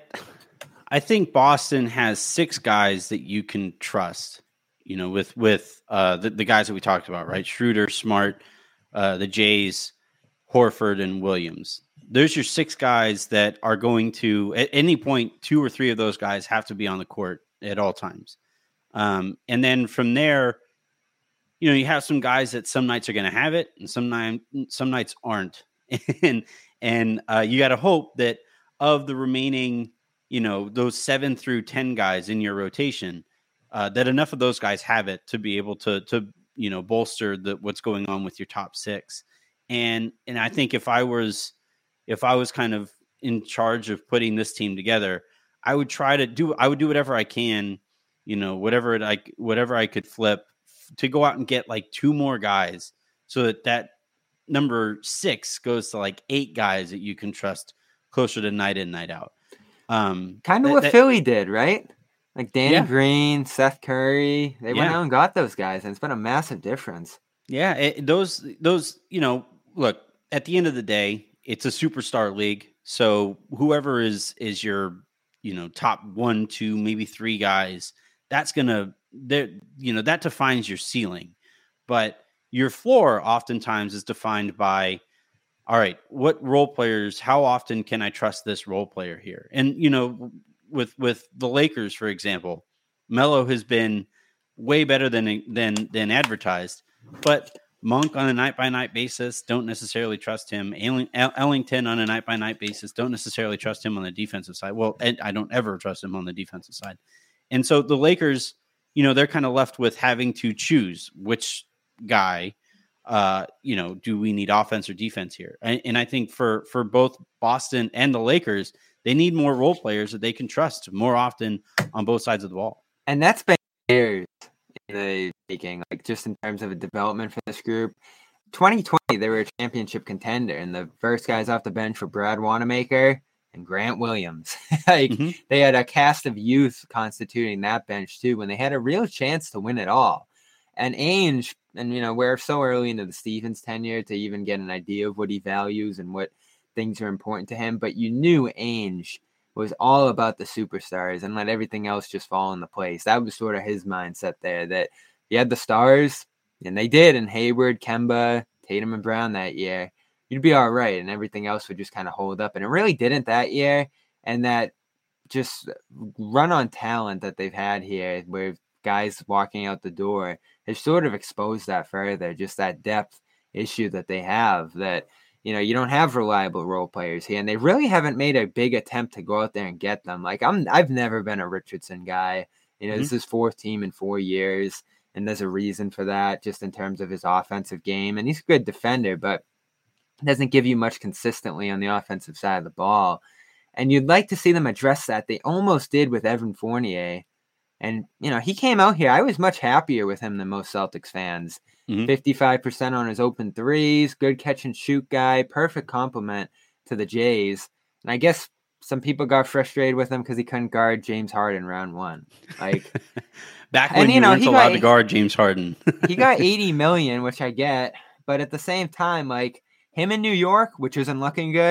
I think Boston has six guys that you can trust, you know, with with uh, the, the guys that we talked about, right? Schroeder, Smart, uh, the Jays, Horford, and Williams. There's your six guys that are going to, at any point, two or three of those guys have to be on the court at all times. Um, and then from there, you know, you have some guys that some nights are going to have it and some, night, some nights aren't. and and uh, you got to hope that of the remaining, you know, those seven through ten guys in your rotation, uh, that enough of those guys have it to be able to, to, you know, bolster the, what's going on with your top six. And, and I think if I was, if I was kind of in charge of putting this team together, I would try to do, I would do whatever I can, you know, whatever it, I, whatever I could flip to go out and get like two more guys so that that number six goes to like eight guys that you can trust closer to night in, night out. Um, kind of that, what that, Philly did, right? Like Danny yeah. Green, Seth Curry, they yeah. went out and got those guys, and it's been a massive difference. Yeah, it, those those you know, look, at the end of the day, it's a superstar league, so whoever is is your you know top one, two, maybe three guys, that's gonna there you know that defines your ceiling, but your floor oftentimes is defined by, all right, what role players, how often can I trust this role player here? And, you know, with with the Lakers, for example, Melo has been way better than than than advertised, but Monk on a night-by-night basis, don't necessarily trust him. Ellington on a night-by-night basis, don't necessarily trust him on the defensive side. Well, I don't ever trust him on the defensive side. And so the Lakers, you know, they're kind of left with having to choose which guy, Uh, you know, do we need offense or defense here? And, and I think for for both Boston and the Lakers, they need more role players that they can trust more often on both sides of the ball. And that's been years in the making, like just in terms of a development for this group. twenty twenty, they were a championship contender, and the first guys off the bench were Brad Wanamaker and Grant Williams. like mm-hmm. They had a cast of youth constituting that bench too, when they had a real chance to win it all. And Ainge, and you know, we're so early into the Stevens tenure to even get an idea of what he values and what things are important to him. But you knew Ainge was all about the superstars and let everything else just fall into place. That was sort of his mindset there, that he had the stars, and they did, and Hayward, Kemba, Tatum, and Brown that year. You'd be all right, and everything else would just kind of hold up. And it really didn't that year. And that just run on talent that they've had here, where guys walking out the door, has sort of exposed that further, just that depth issue that they have, that, you know, you don't have reliable role players here, and they really haven't made a big attempt to go out there and get them. Like I'm, I've never been a Richardson guy. You know, mm-hmm. This is his fourth team in four years, and there's a reason for that, just in terms of his offensive game. And he's a good defender, but doesn't give you much consistently on the offensive side of the ball. And you'd like to see them address that. They almost did with Evan Fournier. And, you know, he came out here. I was much happier with him than most Celtics fans. Mm-hmm. fifty-five percent on his open threes, good catch and shoot guy, perfect compliment to the Jays. And I guess some people got frustrated with him because he couldn't guard James Harden round one. Like back when and, you, you know, weren't allowed got, to guard James Harden. He got eighty million dollars, which I get. But at the same time, like him in New York, which isn't looking good,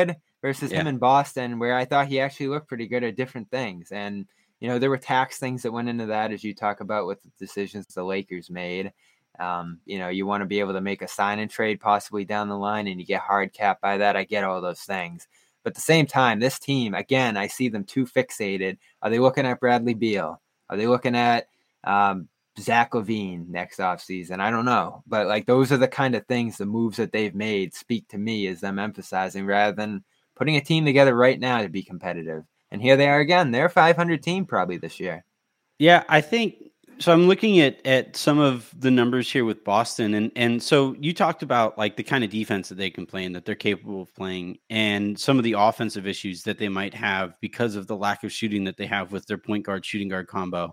versus Yeah. him in Boston, where I thought he actually looked pretty good at different things. And, you know, there were tax things that went into that, as you talk about with the decisions the Lakers made. Um, you know, you want to be able to make a sign and trade possibly down the line, and you get hard capped by that. I get all those things. But at the same time, this team, again, I see them too fixated. Are they looking at Bradley Beal? Are they looking at um, Zach LaVine next offseason? I don't know. But, like, those are the kind of things, the moves that they've made speak to me as them emphasizing rather than putting a team together right now to be competitive. And here they are again. They're a five hundred team probably this year. Yeah, I think so. I'm looking at at some of the numbers here with Boston, and and so you talked about like the kind of defense that they can play and that they're capable of playing, and some of the offensive issues that they might have because of the lack of shooting that they have with their point guard shooting guard combo.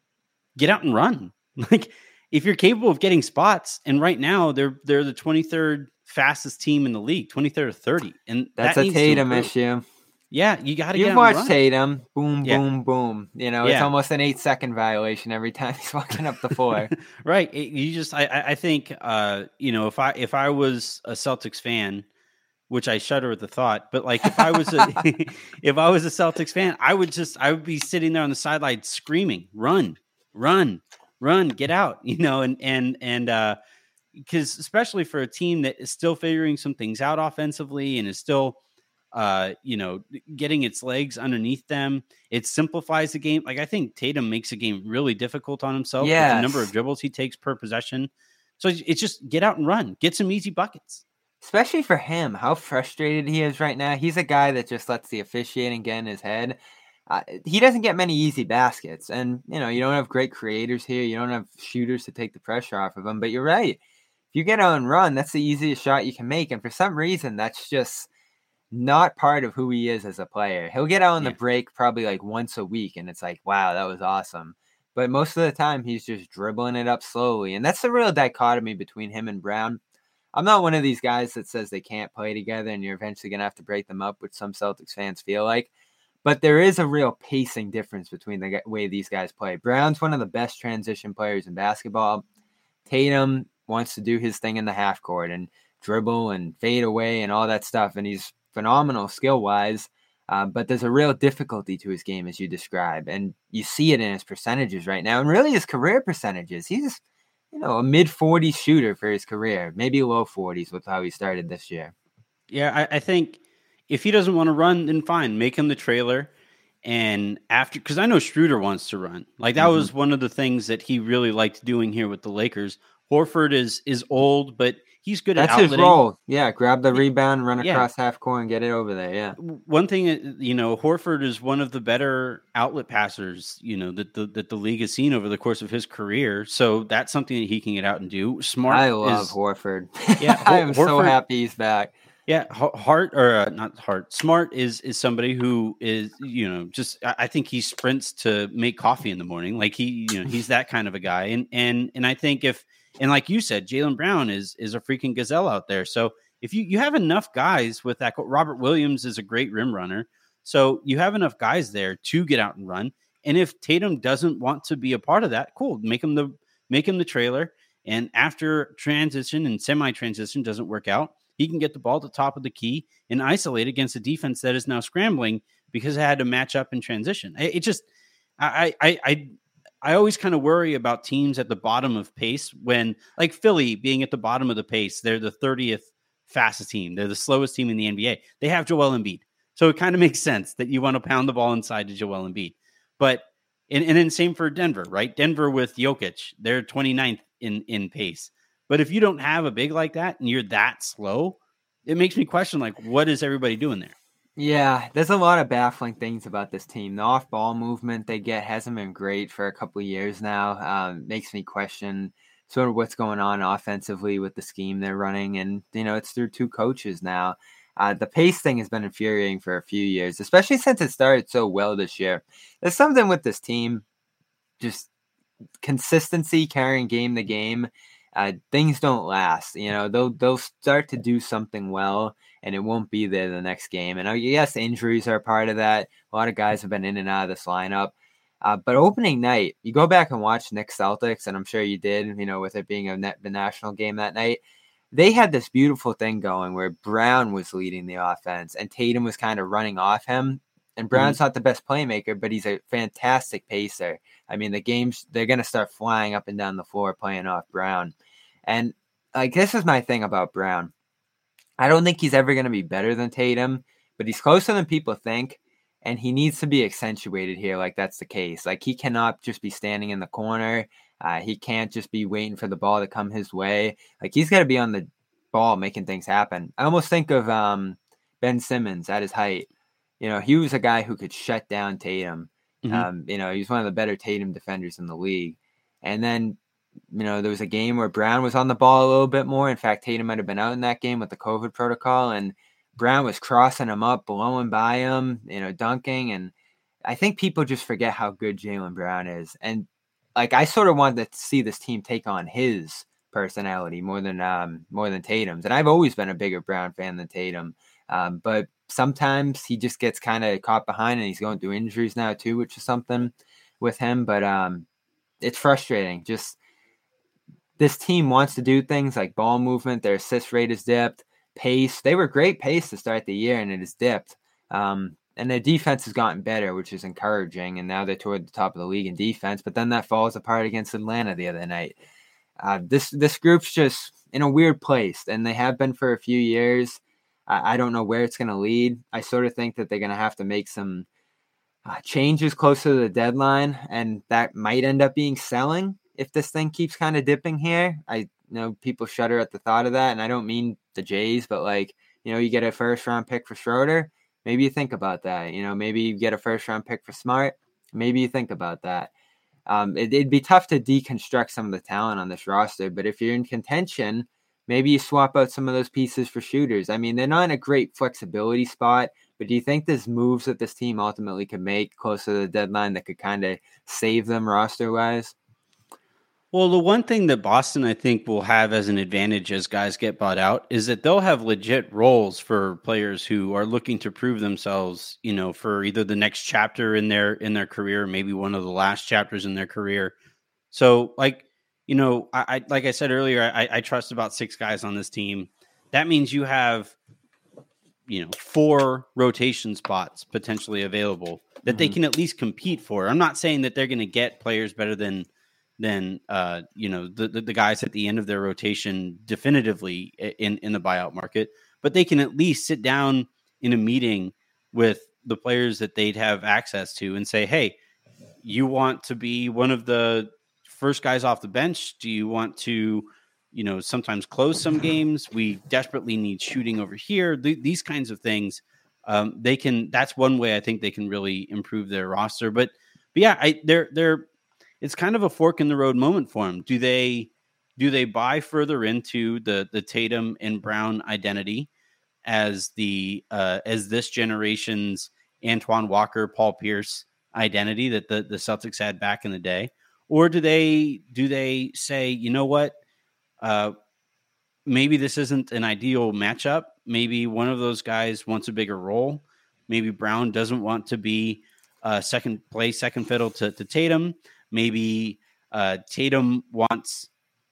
Get out and run. Like if you're capable of getting spots, and right now they're they're the twenty-third fastest team in the league, twenty-third or thirty, and that's that a needs to Tatum improve. issue. Yeah, you got to. You've watched Tatum, boom, Yeah. boom, boom. You know, Yeah. it's almost an eight-second violation every time he's walking up the floor. Right. It- you just, I, I I think, uh, you know, if I if I was a Celtics fan, which I shudder at the thought, but like if I was a if I was a Celtics fan, I would just I would be sitting there on the sideline screaming, "Run, run, run, get out!" You know, and and and uh, because especially for a team that is still figuring some things out offensively and is still. Uh, you know, getting its legs underneath them, it simplifies the game. Like I think Tatum makes the game really difficult on himself with the number of Yes. dribbles he takes per possession. So it's it's just get out and run, get some easy buckets. Especially for him, how frustrated he is right now. He's a guy that just lets the officiating get in his head. Uh, he doesn't get many easy baskets. And, you know, you don't have great creators here. You don't have shooters to take the pressure off of him. But you're right. If you get out and run, that's the easiest shot you can make. And for some reason, that's just not part of who he is as a player. He'll get out on Yeah. the break probably like once a week, and it's like, wow, that was awesome. But most of the time, he's just dribbling it up slowly. And that's the real dichotomy between him and Brown. I'm not one of these guys that says they can't play together and you're eventually going to have to break them up, which some Celtics fans feel like. But there is a real pacing difference between the way these guys play. Brown's one of the best transition players in basketball. Tatum wants to do his thing in the half court and dribble and fade away and all that stuff. And he's phenomenal skill-wise. Uh, but there's a real difficulty to his game, as you describe. And you see it in his percentages right now. And really his career percentages. He's, you know, a mid-forties shooter for his career. Maybe low forties with how he started this year. Yeah, I, I think if he doesn't want to run, then fine, make him the trailer. And after, because I know Schroeder wants to run. Like that Mhm. was one of the things that he really liked doing here with the Lakers. Horford is is old, but he's good That's at his outletting. role. Yeah, grab the rebound, run Yeah. across half court, and get it over there. Yeah. One thing, uh, you know, Horford is one of the better outlet passers, you know, that the that the league has seen over the course of his career. So that's something that he can get out and do. Smart. I love is, Horford. Yeah, I am so Horford- happy he's back. Yeah, H- Hart or uh, not Hart. Smart is is somebody who is, you know, just I, I think he sprints to make coffee in the morning. Like he, you know, he's that kind of a guy. And and and I think if and like you said, Jaylen Brown is is a freaking gazelle out there. So if you you have enough guys with that, Robert Williams is a great rim runner. So you have enough guys there to get out and run. And if Tatum doesn't want to be a part of that, cool, make him the make him the trailer. And after transition and semi transition doesn't work out, he can get the ball at the top of the key and isolate against a defense that is now scrambling because it had to match up in transition. It, it just, I, I, I, I always kind of worry about teams at the bottom of pace when, like Philly being at the bottom of the pace, they're the thirtieth fastest team. They're the slowest team in the N B A. They have Joel Embiid. So it kind of makes sense that you want to pound the ball inside to Joel Embiid. But, and, and then same for Denver, right? Denver with Jokic, they're twenty-ninth in, in pace. But if you don't have a big like that and you're that slow, it makes me question, like, what is everybody doing there? Yeah, there's a lot of baffling things about this team. The off-ball movement they get hasn't been great for a couple of years now. Um, makes me question sort of what's going on offensively with the scheme they're running. And, you know, it's through two coaches now. Uh, the pace thing has been infuriating for a few years, especially since it started so well this year. There's something with this team, just consistency carrying game to game. Uh, things don't last. You know, they'll they'll start to do something well, and it won't be there the next game. And uh, yes, injuries are part of that. A lot of guys have been in and out of this lineup. Uh, but opening night, you go back and watch Knicks Celtics, and I'm sure you did. You know, with it being a net, the national game that night, they had this beautiful thing going where Brown was leading the offense and Tatum was kind of running off him. And Brown's mm-hmm. not the best playmaker, but he's a fantastic pacer. I mean, the games, they're going to start flying up and down the floor playing off Brown. And like, this is my thing about Brown. I don't think he's ever going to be better than Tatum, but he's closer than people think. And he needs to be accentuated here like that's the case. Like, he cannot just be standing in the corner. Uh, he can't just be waiting for the ball to come his way. Like, he's got to be on the ball making things happen. I almost think of um, Ben Simmons at his height. You know, he was a guy who could shut down Tatum. Mm-hmm. Um, you know, he was one of the better Tatum defenders in the league. And then, you know, there was a game where Brown was on the ball a little bit more. In fact, Tatum might have been out in that game with the COVID protocol, and Brown was crossing him up, blowing by him, you know, dunking. And I think people just forget how good Jaylen Brown is. And, like, I sort of wanted to see this team take on his personality more than um, more than Tatum's. And I've always been a bigger Brown fan than Tatum. Um, but sometimes he just gets kind of caught behind, and he's going through injuries now too, which is something with him. But um, it's frustrating. Just this team wants to do things like ball movement. Their assist rate is dipped. Pace. They were great pace to start the year, and it has dipped. Um, and their defense has gotten better, which is encouraging. And now they're toward the top of the league in defense. But then that falls apart against Atlanta the other night. Uh, this this group's just in a weird place, and they have been for a few years. I, I don't know where it's going to lead. I sort of think that they're going to have to make some uh, changes closer to the deadline, and that might end up being selling if this thing keeps kind of dipping here. I know people shudder at the thought of that, and I don't mean the Jays, but like, you know, you get a first round pick for Schroeder, maybe you think about that. You know, maybe you get a first round pick for Smart, maybe you think about that. Um, it, it'd be tough to deconstruct some of the talent on this roster, but if you're in contention, maybe you swap out some of those pieces for shooters. I mean, they're not in a great flexibility spot, but do you think there's moves that this team ultimately could make closer to the deadline that could kind of save them roster-wise? Well, the one thing that Boston, I think, will have as an advantage as guys get bought out is that they'll have legit roles for players who are looking to prove themselves, you know, for either the next chapter in their in their career, maybe one of the last chapters in their career. So, like, you know, I, I like I said earlier, I, I trust about six guys on this team. That means you have, you know, four rotation spots potentially available that mm-hmm. they can at least compete for. I'm not saying that they're going to get players better than than uh, you know, the, the the guys at the end of their rotation definitively in, in the buyout market, but they can at least sit down in a meeting with the players that they'd have access to and say, hey, you want to be one of the first guys off the bench? Do you want to, you know, sometimes close some games? We desperately need shooting over here. Th- these kinds of things. Um, they can, that's one way I think they can really improve their roster. But, but yeah, I, they're, they're, it's kind of a fork in the road moment for them. Do they do they buy further into the the Tatum and Brown identity as the uh, as this generation's Antoine Walker, Paul Pierce identity that the, the Celtics had back in the day, or do they do they say, you know what, uh, maybe this isn't an ideal matchup. Maybe one of those guys wants a bigger role. Maybe Brown doesn't want to be uh, second play second fiddle to, to Tatum. Maybe uh, Tatum wants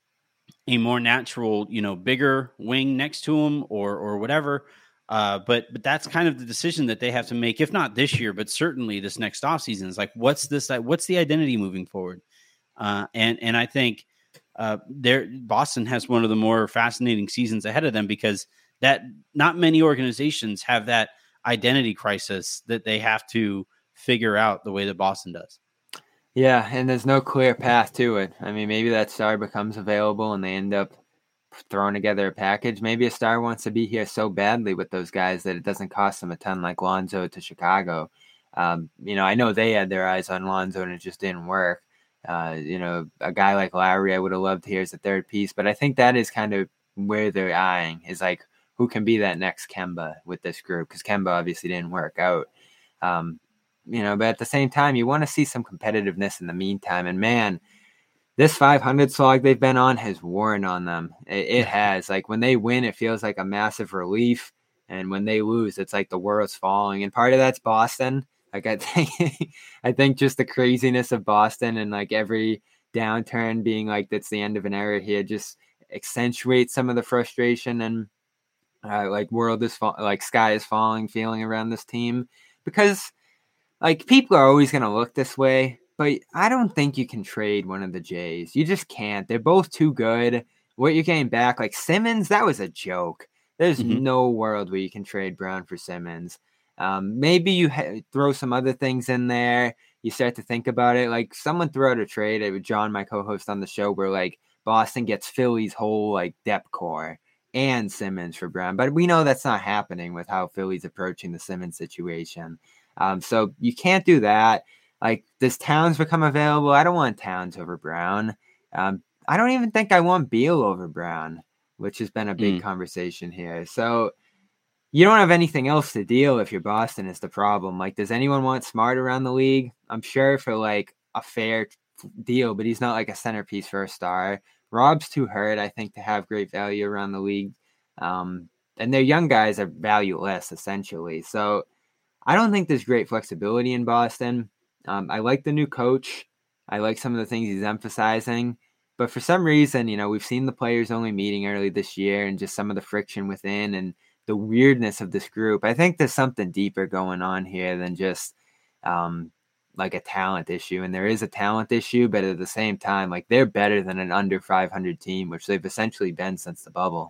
a more natural, you know, bigger wing next to him, or or whatever. Uh, but but that's kind of the decision that they have to make, if not this year, but certainly this next offseason. Is like, what's this? What's the identity moving forward? Uh, and and I think uh, there Boston has one of the more fascinating seasons ahead of them, because that not many organizations have that identity crisis that they have to figure out the way that Boston does. Yeah, and there's no clear path to it. I mean, maybe that star becomes available and they end up throwing together a package. Maybe a star wants to be here so badly with those guys that it doesn't cost them a ton, like Lonzo to Chicago. Um, you know, I know they had their eyes on Lonzo and it just didn't work. Uh, you know, a guy like Lowry, I would have loved here as a third piece, but I think that is kind of where they're eyeing, is like, who can be that next Kemba with this group? Because Kemba obviously didn't work out. Um, You know, but at the same time, you want to see some competitiveness in the meantime. And man, this five hundred slog they've been on has worn on them. It, it has. Like, when they win, it feels like a massive relief. And when they lose, it's like the world's falling. And part of that's Boston. Like, I think, I think just the craziness of Boston and like every downturn being like, that's the end of an era here. Just, accentuate some of the frustration and uh, like world is fa- like sky is falling feeling around this team, because like people are always going to look this way, but I don't think you can trade one of the Jays. You just can't. They're both too good. What you're getting back, like Simmons, that was a joke. There's Mm-hmm. no world where you can trade Brown for Simmons. Um, maybe you ha- throw some other things in there. You start to think about it. Like someone threw out a trade with John, my co-host on the show, where like Boston gets Philly's whole like depth core and Simmons for Brown. But we know that's not happening with how Philly's approaching the Simmons situation. Um, so you can't do that. Like, does Towns become available? I don't want Towns over Brown. Um, I don't even think I want Beal over Brown, which has been a big mm. conversation here. So you don't have anything else to deal if you're Boston is the problem. Like, does anyone want Smart around the league? I'm sure for like a fair deal, but he's not like a centerpiece for a star. Rob's too hurt, I think, to have great value around the league. Um, and their young guys are valueless, essentially. So I don't think there's great flexibility in Boston. Um, I like the new coach. I like some of the things he's emphasizing. But for some reason, you know, we've seen the players only meeting early this year and just some of the friction within and the weirdness of this group. I think there's something deeper going on here than just um, like a talent issue. And there is a talent issue, but at the same time, like they're better than an under five hundred team, which they've essentially been since the bubble.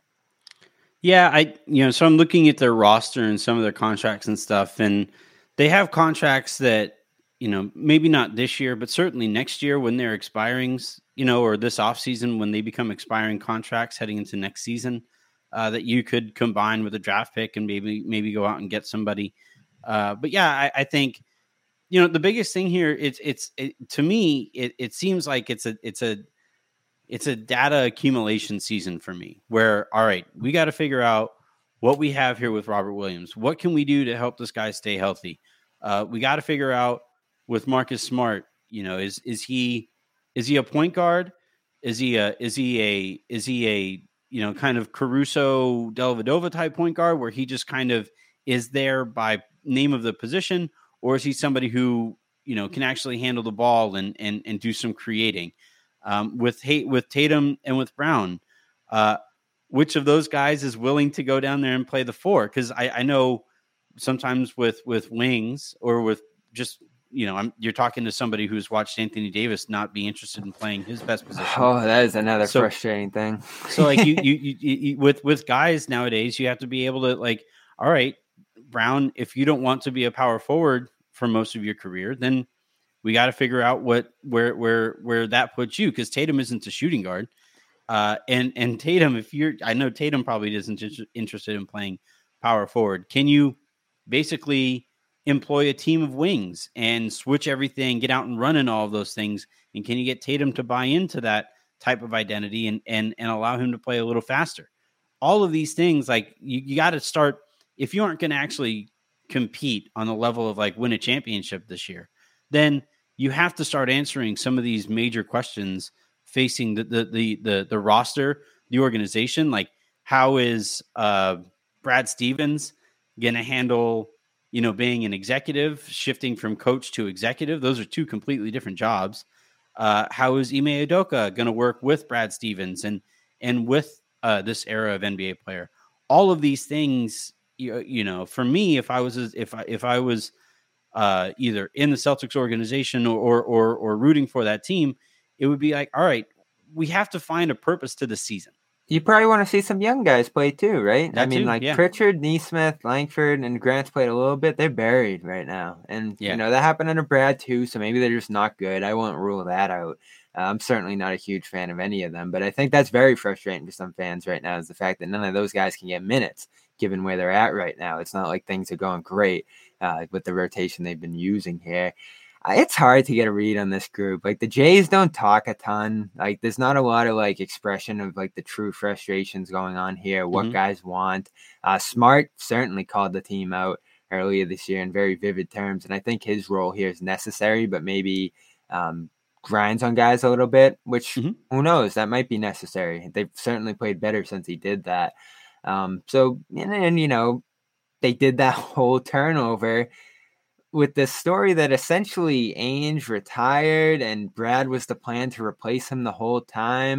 Yeah, I you know, so I'm looking at their roster and some of their contracts and stuff, and they have contracts that, you know, maybe not this year, but certainly next year when they're expiring, you know, or this offseason when they become expiring contracts heading into next season, uh, that you could combine with a draft pick and maybe maybe go out and get somebody. Uh, but yeah, I, I think, you know, the biggest thing here, it's it's it, to me, it, it seems like it's a it's a It's a data accumulation season for me where, all right, we got to figure out what we have here with Robert Williams. What can we do to help this guy stay healthy? Uh, we got to figure out with Marcus Smart, you know, is, is he, is he a point guard? Is he a, is he a, is he a, you know, kind of Caruso Dellavedova type point guard where he just kind of is there by name of the position? Or is he somebody who, you know, can actually handle the ball and, and, and do some creating? Um, with hate with Tatum and with Brown, uh, which of those guys is willing to go down there and play the four? Because I, I know sometimes with with wings or with just, you know, I'm, you're talking to somebody who's watched Anthony Davis not be interested in playing his best position. Oh, that is another so, frustrating thing. so like you, you, you, you, with with guys nowadays, you have to be able to like, all right, Brown, if you don't want to be a power forward for most of your career, then we got to figure out what where where where that puts you, because Tatum isn't a shooting guard, uh, and and Tatum, if you're, I know Tatum probably isn't interested in playing power forward. Can you basically employ a team of wings and switch everything, get out and run and all of those things, and can you get Tatum to buy into that type of identity and and and allow him to play a little faster? All of these things, like you, you got to start if you aren't going to actually compete on the level of like win a championship this year, then you have to start answering some of these major questions facing the the the the, the roster, the organization. Like, how is uh, Brad Stevens going to handle, you know, being an executive, shifting from coach to executive? Those are two completely different jobs. Uh, how is Ime Udoka going to work with Brad Stevens and and with uh, this era of N B A player? All of these things, you, you know, for me, if I was if I, if I was Uh, either in the Celtics organization or, or or or rooting for that team, it would be like, all right, we have to find a purpose to the season. You probably want to see some young guys play too, right? That I mean, too, like yeah. Pritchard, Neesmith, Langford, and Grant's played a little bit. They're buried right now. And, yeah. you know, that happened under Brad too, so maybe they're just not good. I won't rule that out. Uh, I'm certainly not a huge fan of any of them, but I think that's very frustrating for some fans right now is the fact that none of those guys can get minutes given where they're at right now. It's not like things are going great uh, with the rotation they've been using here. Uh, it's hard to get a read on this group. Like the Jays don't talk a ton. Like there's not a lot of like expression of like the true frustrations going on here, what mm-hmm. guys want. Uh, Smart certainly called the team out earlier this year in very vivid terms. And I think his role here is necessary, but maybe um, grinds on guys a little bit, which mm-hmm. who knows, that might be necessary. They've certainly played better since he did that. Um, so, and then, you know, they did that whole turnover with this story that essentially Ainge retired and Brad was the plan to replace him the whole time.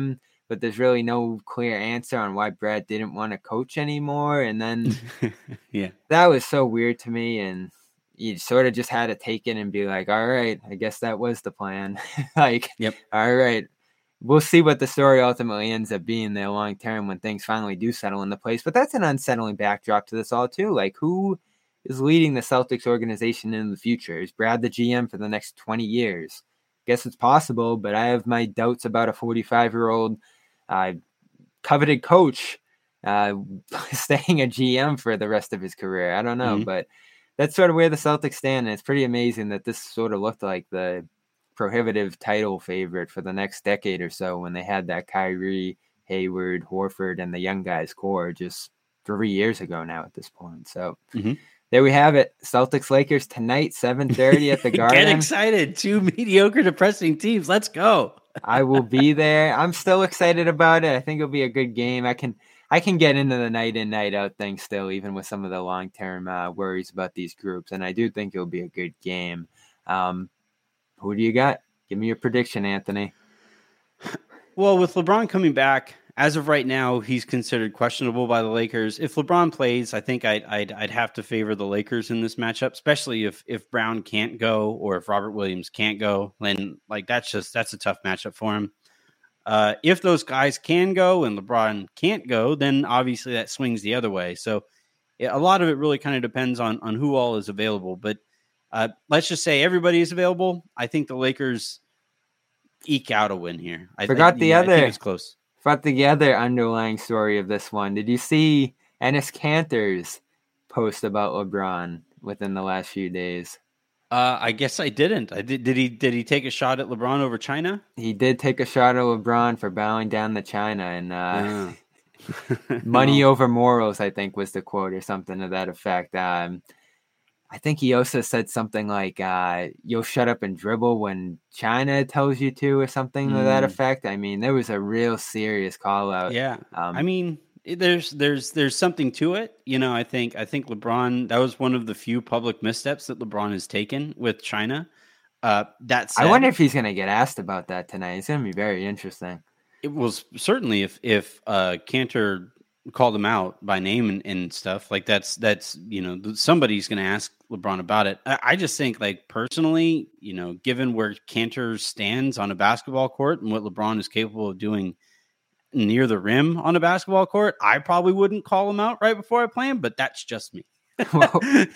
but there's really no clear answer on why Brad didn't want to coach anymore. And then yeah, that was so weird to me. And you sort of just had to take it and be like, all right, I guess that was the plan. like, yep. All right, we'll see what the story ultimately ends up being there long term when things finally do settle into place. But that's an unsettling backdrop to this all too. Like, who is leading the Celtics organization in the future? Is Brad the G M for the next twenty years? Guess it's possible, but I have my doubts about a forty-five-year-old uh, coveted coach uh, staying a G M for the rest of his career. I don't know, mm-hmm. but that's sort of where the Celtics stand. And it's pretty amazing that this sort of looked like the prohibitive title favorite for the next decade or so when they had that Kyrie, Hayward, Horford, and the young guys core just three years ago now at this point. So mm-hmm. there we have it. Celtics Lakers tonight, seven thirty at the Garden. Get excited. Two mediocre, depressing teams. Let's go. I will be there. I'm still excited about it. I think it'll be a good game. I can I can get into the night in, night out thing still, even with some of the long-term uh, worries about these groups. And I do think it'll be a good game. Um, who do you got? Give me your prediction, Anthony. Well, with LeBron coming back, as of right now, he's considered questionable by the Lakers. If LeBron plays, I think I'd, I'd, I'd have to favor the Lakers in this matchup, especially if if Brown can't go or if Robert Williams can't go. Then, like, that's just that's a tough matchup for him. Uh, if those guys can go and LeBron can't go, then obviously that swings the other way. So yeah, a lot of it really kind of depends on on who all is available. But uh, let's just say everybody is available. I think the Lakers eke out a win here. I forgot I, the yeah, other. I think it's close. Forgot the other underlying story of this one. Did you see Enes Kanter's post about LeBron within the last few days? Uh, I guess I didn't. I did. Did he? Did he take a shot at LeBron over China? He did take a shot at LeBron for bowing down to China, and uh, yeah. money no. over morals, I think, was the quote or something to that effect. Um, I think he also said something like, uh, "You'll shut up and dribble when China tells you to," or something mm. to that effect. I mean, there was a real serious call out. Yeah, um, I mean. There's there's there's something to it, you know. I think I think LeBron, that was one of the few public missteps that LeBron has taken with China. Uh, that said, I wonder if he's going to get asked about that tonight. It's going to be very interesting. It was certainly if if uh, Kanter called him out by name and, and stuff like that's that's you know somebody's going to ask LeBron about it. I, I just think like personally, you know, given where Kanter stands on a basketball court and what LeBron is capable of doing near the rim on a basketball court, I probably wouldn't call him out right before I play him, but that's just me. Well,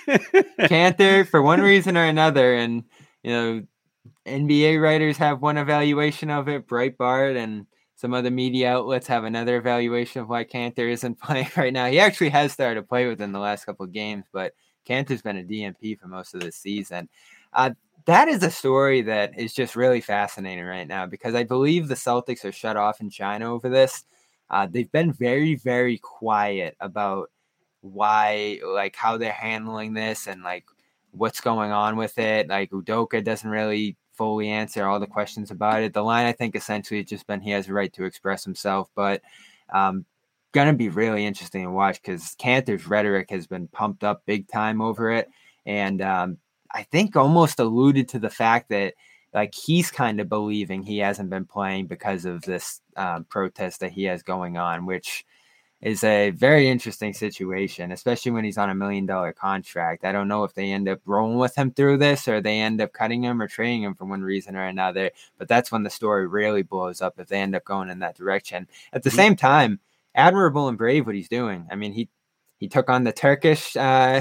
Kanter, for one reason or another, and you know, N B A writers have one evaluation of it, Breitbart and some other media outlets have another evaluation of why Kanter isn't playing right now. He actually has started to play within the last couple of games, but Kanter's been a D N P for most of this season. Uh, That is a story that is just really fascinating right now because I believe the Celtics are shut off in China over this. Uh, they've been very, very quiet about why, like how they're handling this and like what's going on with it. Like Udoka doesn't really fully answer all the questions about it. The line, I think, essentially has just been he has a right to express himself, but um, going to be really interesting to watch because Kanter's rhetoric has been pumped up big time over it. And, um, I think almost alluded to the fact that like he's kind of believing he hasn't been playing because of this um, protest that he has going on, which is a very interesting situation, especially when he's on a million dollar contract. I don't know if they end up rolling with him through this or they end up cutting him or trading him for one reason or another. But that's when the story really blows up if they end up going in that direction. At the mm-hmm. same time, admirable and brave what he's doing. I mean, he He took on the Turkish uh,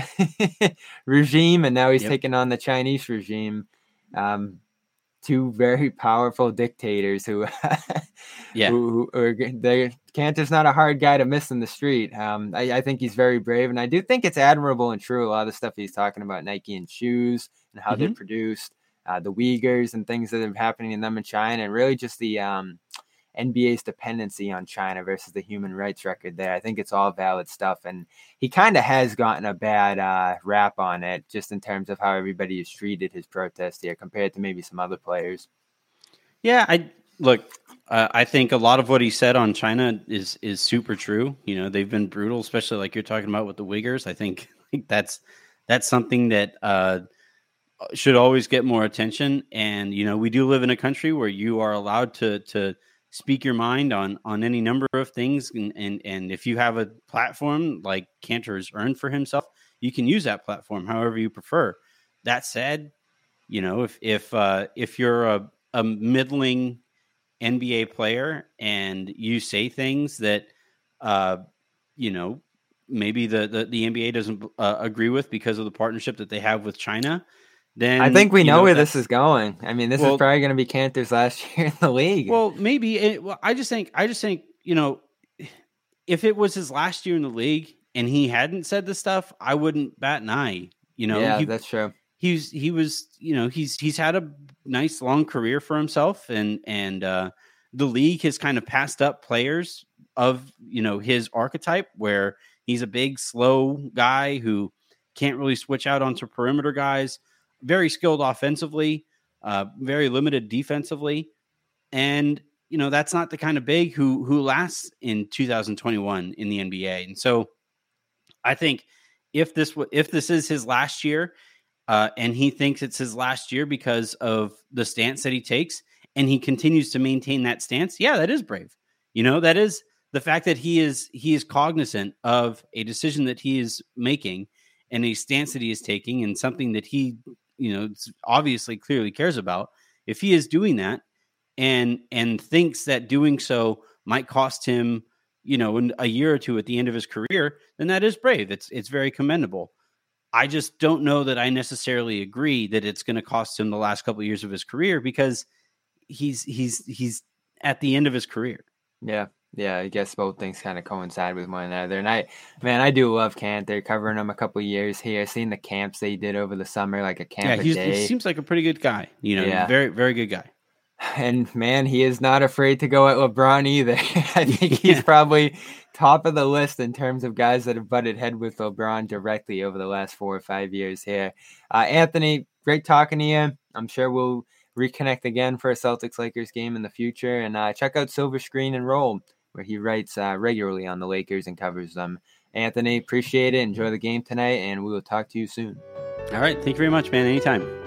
regime, and now he's yep. taking on the Chinese regime. Um, two very powerful dictators who, yeah, who, who are, Kanter's not a hard guy to miss in the street. Um, I, I think he's very brave, and I do think it's admirable and true. A lot of the stuff he's talking about Nike and shoes and how mm-hmm. they're produced, uh, the Uyghurs and things that are happening in them in China, and really just the um, N B A's dependency on China versus the human rights record there. I think it's all valid stuff. And he kind of has gotten a bad uh, rap on it just in terms of how everybody has treated his protest here compared to maybe some other players. Yeah, I look, uh, I think a lot of what he said on China is is super true. You know, they've been brutal, especially like you're talking about with the Uyghurs. I think, I think that's that's something that uh, should always get more attention. And, you know, we do live in a country where you are allowed to to speak your mind on on any number of things. And and, and if you have a platform like Cantor has earned for himself, you can use that platform however you prefer. That said, you know, if if uh, if you're a, a middling N B A player and you say things that, uh, you know, maybe the, the, the N B A doesn't uh, agree with because of the partnership that they have with China, then I think we know, know where this is going. I mean, this well, is probably going to be Cantor's last year in the league. Well, maybe. It, well, I just think, I just think, you know, if it was his last year in the league and he hadn't said this stuff, I wouldn't bat an eye. You know, yeah, he, that's true. He's he was, you know, he's he's had a nice long career for himself, and and uh, the league has kind of passed up players of, you know, his archetype, where he's a big, slow guy who can't really switch out onto perimeter guys, very skilled offensively, uh, very limited defensively, and you know that's not the kind of big who who lasts in two thousand twenty-one in the N B A. And so, I think if this if this is his last year. Uh, and he thinks it's his last year because of the stance that he takes, and he continues to maintain that stance. Yeah, that is brave. You know, that is the fact that he is he is cognizant of a decision that he is making and a stance that he is taking, and something that he, you know, obviously clearly cares about. If he is doing that and and thinks that doing so might cost him, you know, a year or two at the end of his career, then that is brave. It's it's very commendable. I just don't know that I necessarily agree that it's going to cost him the last couple of years of his career, because he's he's he's at the end of his career. Yeah, yeah. I guess both things kind of coincide with one another. And I, man, I do love Cantor. Covering him a couple of years here, seeing the camps they did over the summer, like a camp yeah, a he's, day. He seems like a pretty good guy. You know, yeah. very very good guy. And man, he is not afraid to go at LeBron either. I think he's yeah. probably top of the list in terms of guys that have butted head with LeBron directly over the last four or five years here. Uh, Anthony, great talking to you. I'm sure we'll reconnect again for a Celtics-Lakers game in the future. And uh, check out Silver Screen and Roll, where he writes uh, regularly on the Lakers and covers them. Anthony, appreciate it. Enjoy the game tonight, and we will talk to you soon. All right. Thank you very much, man. Anytime.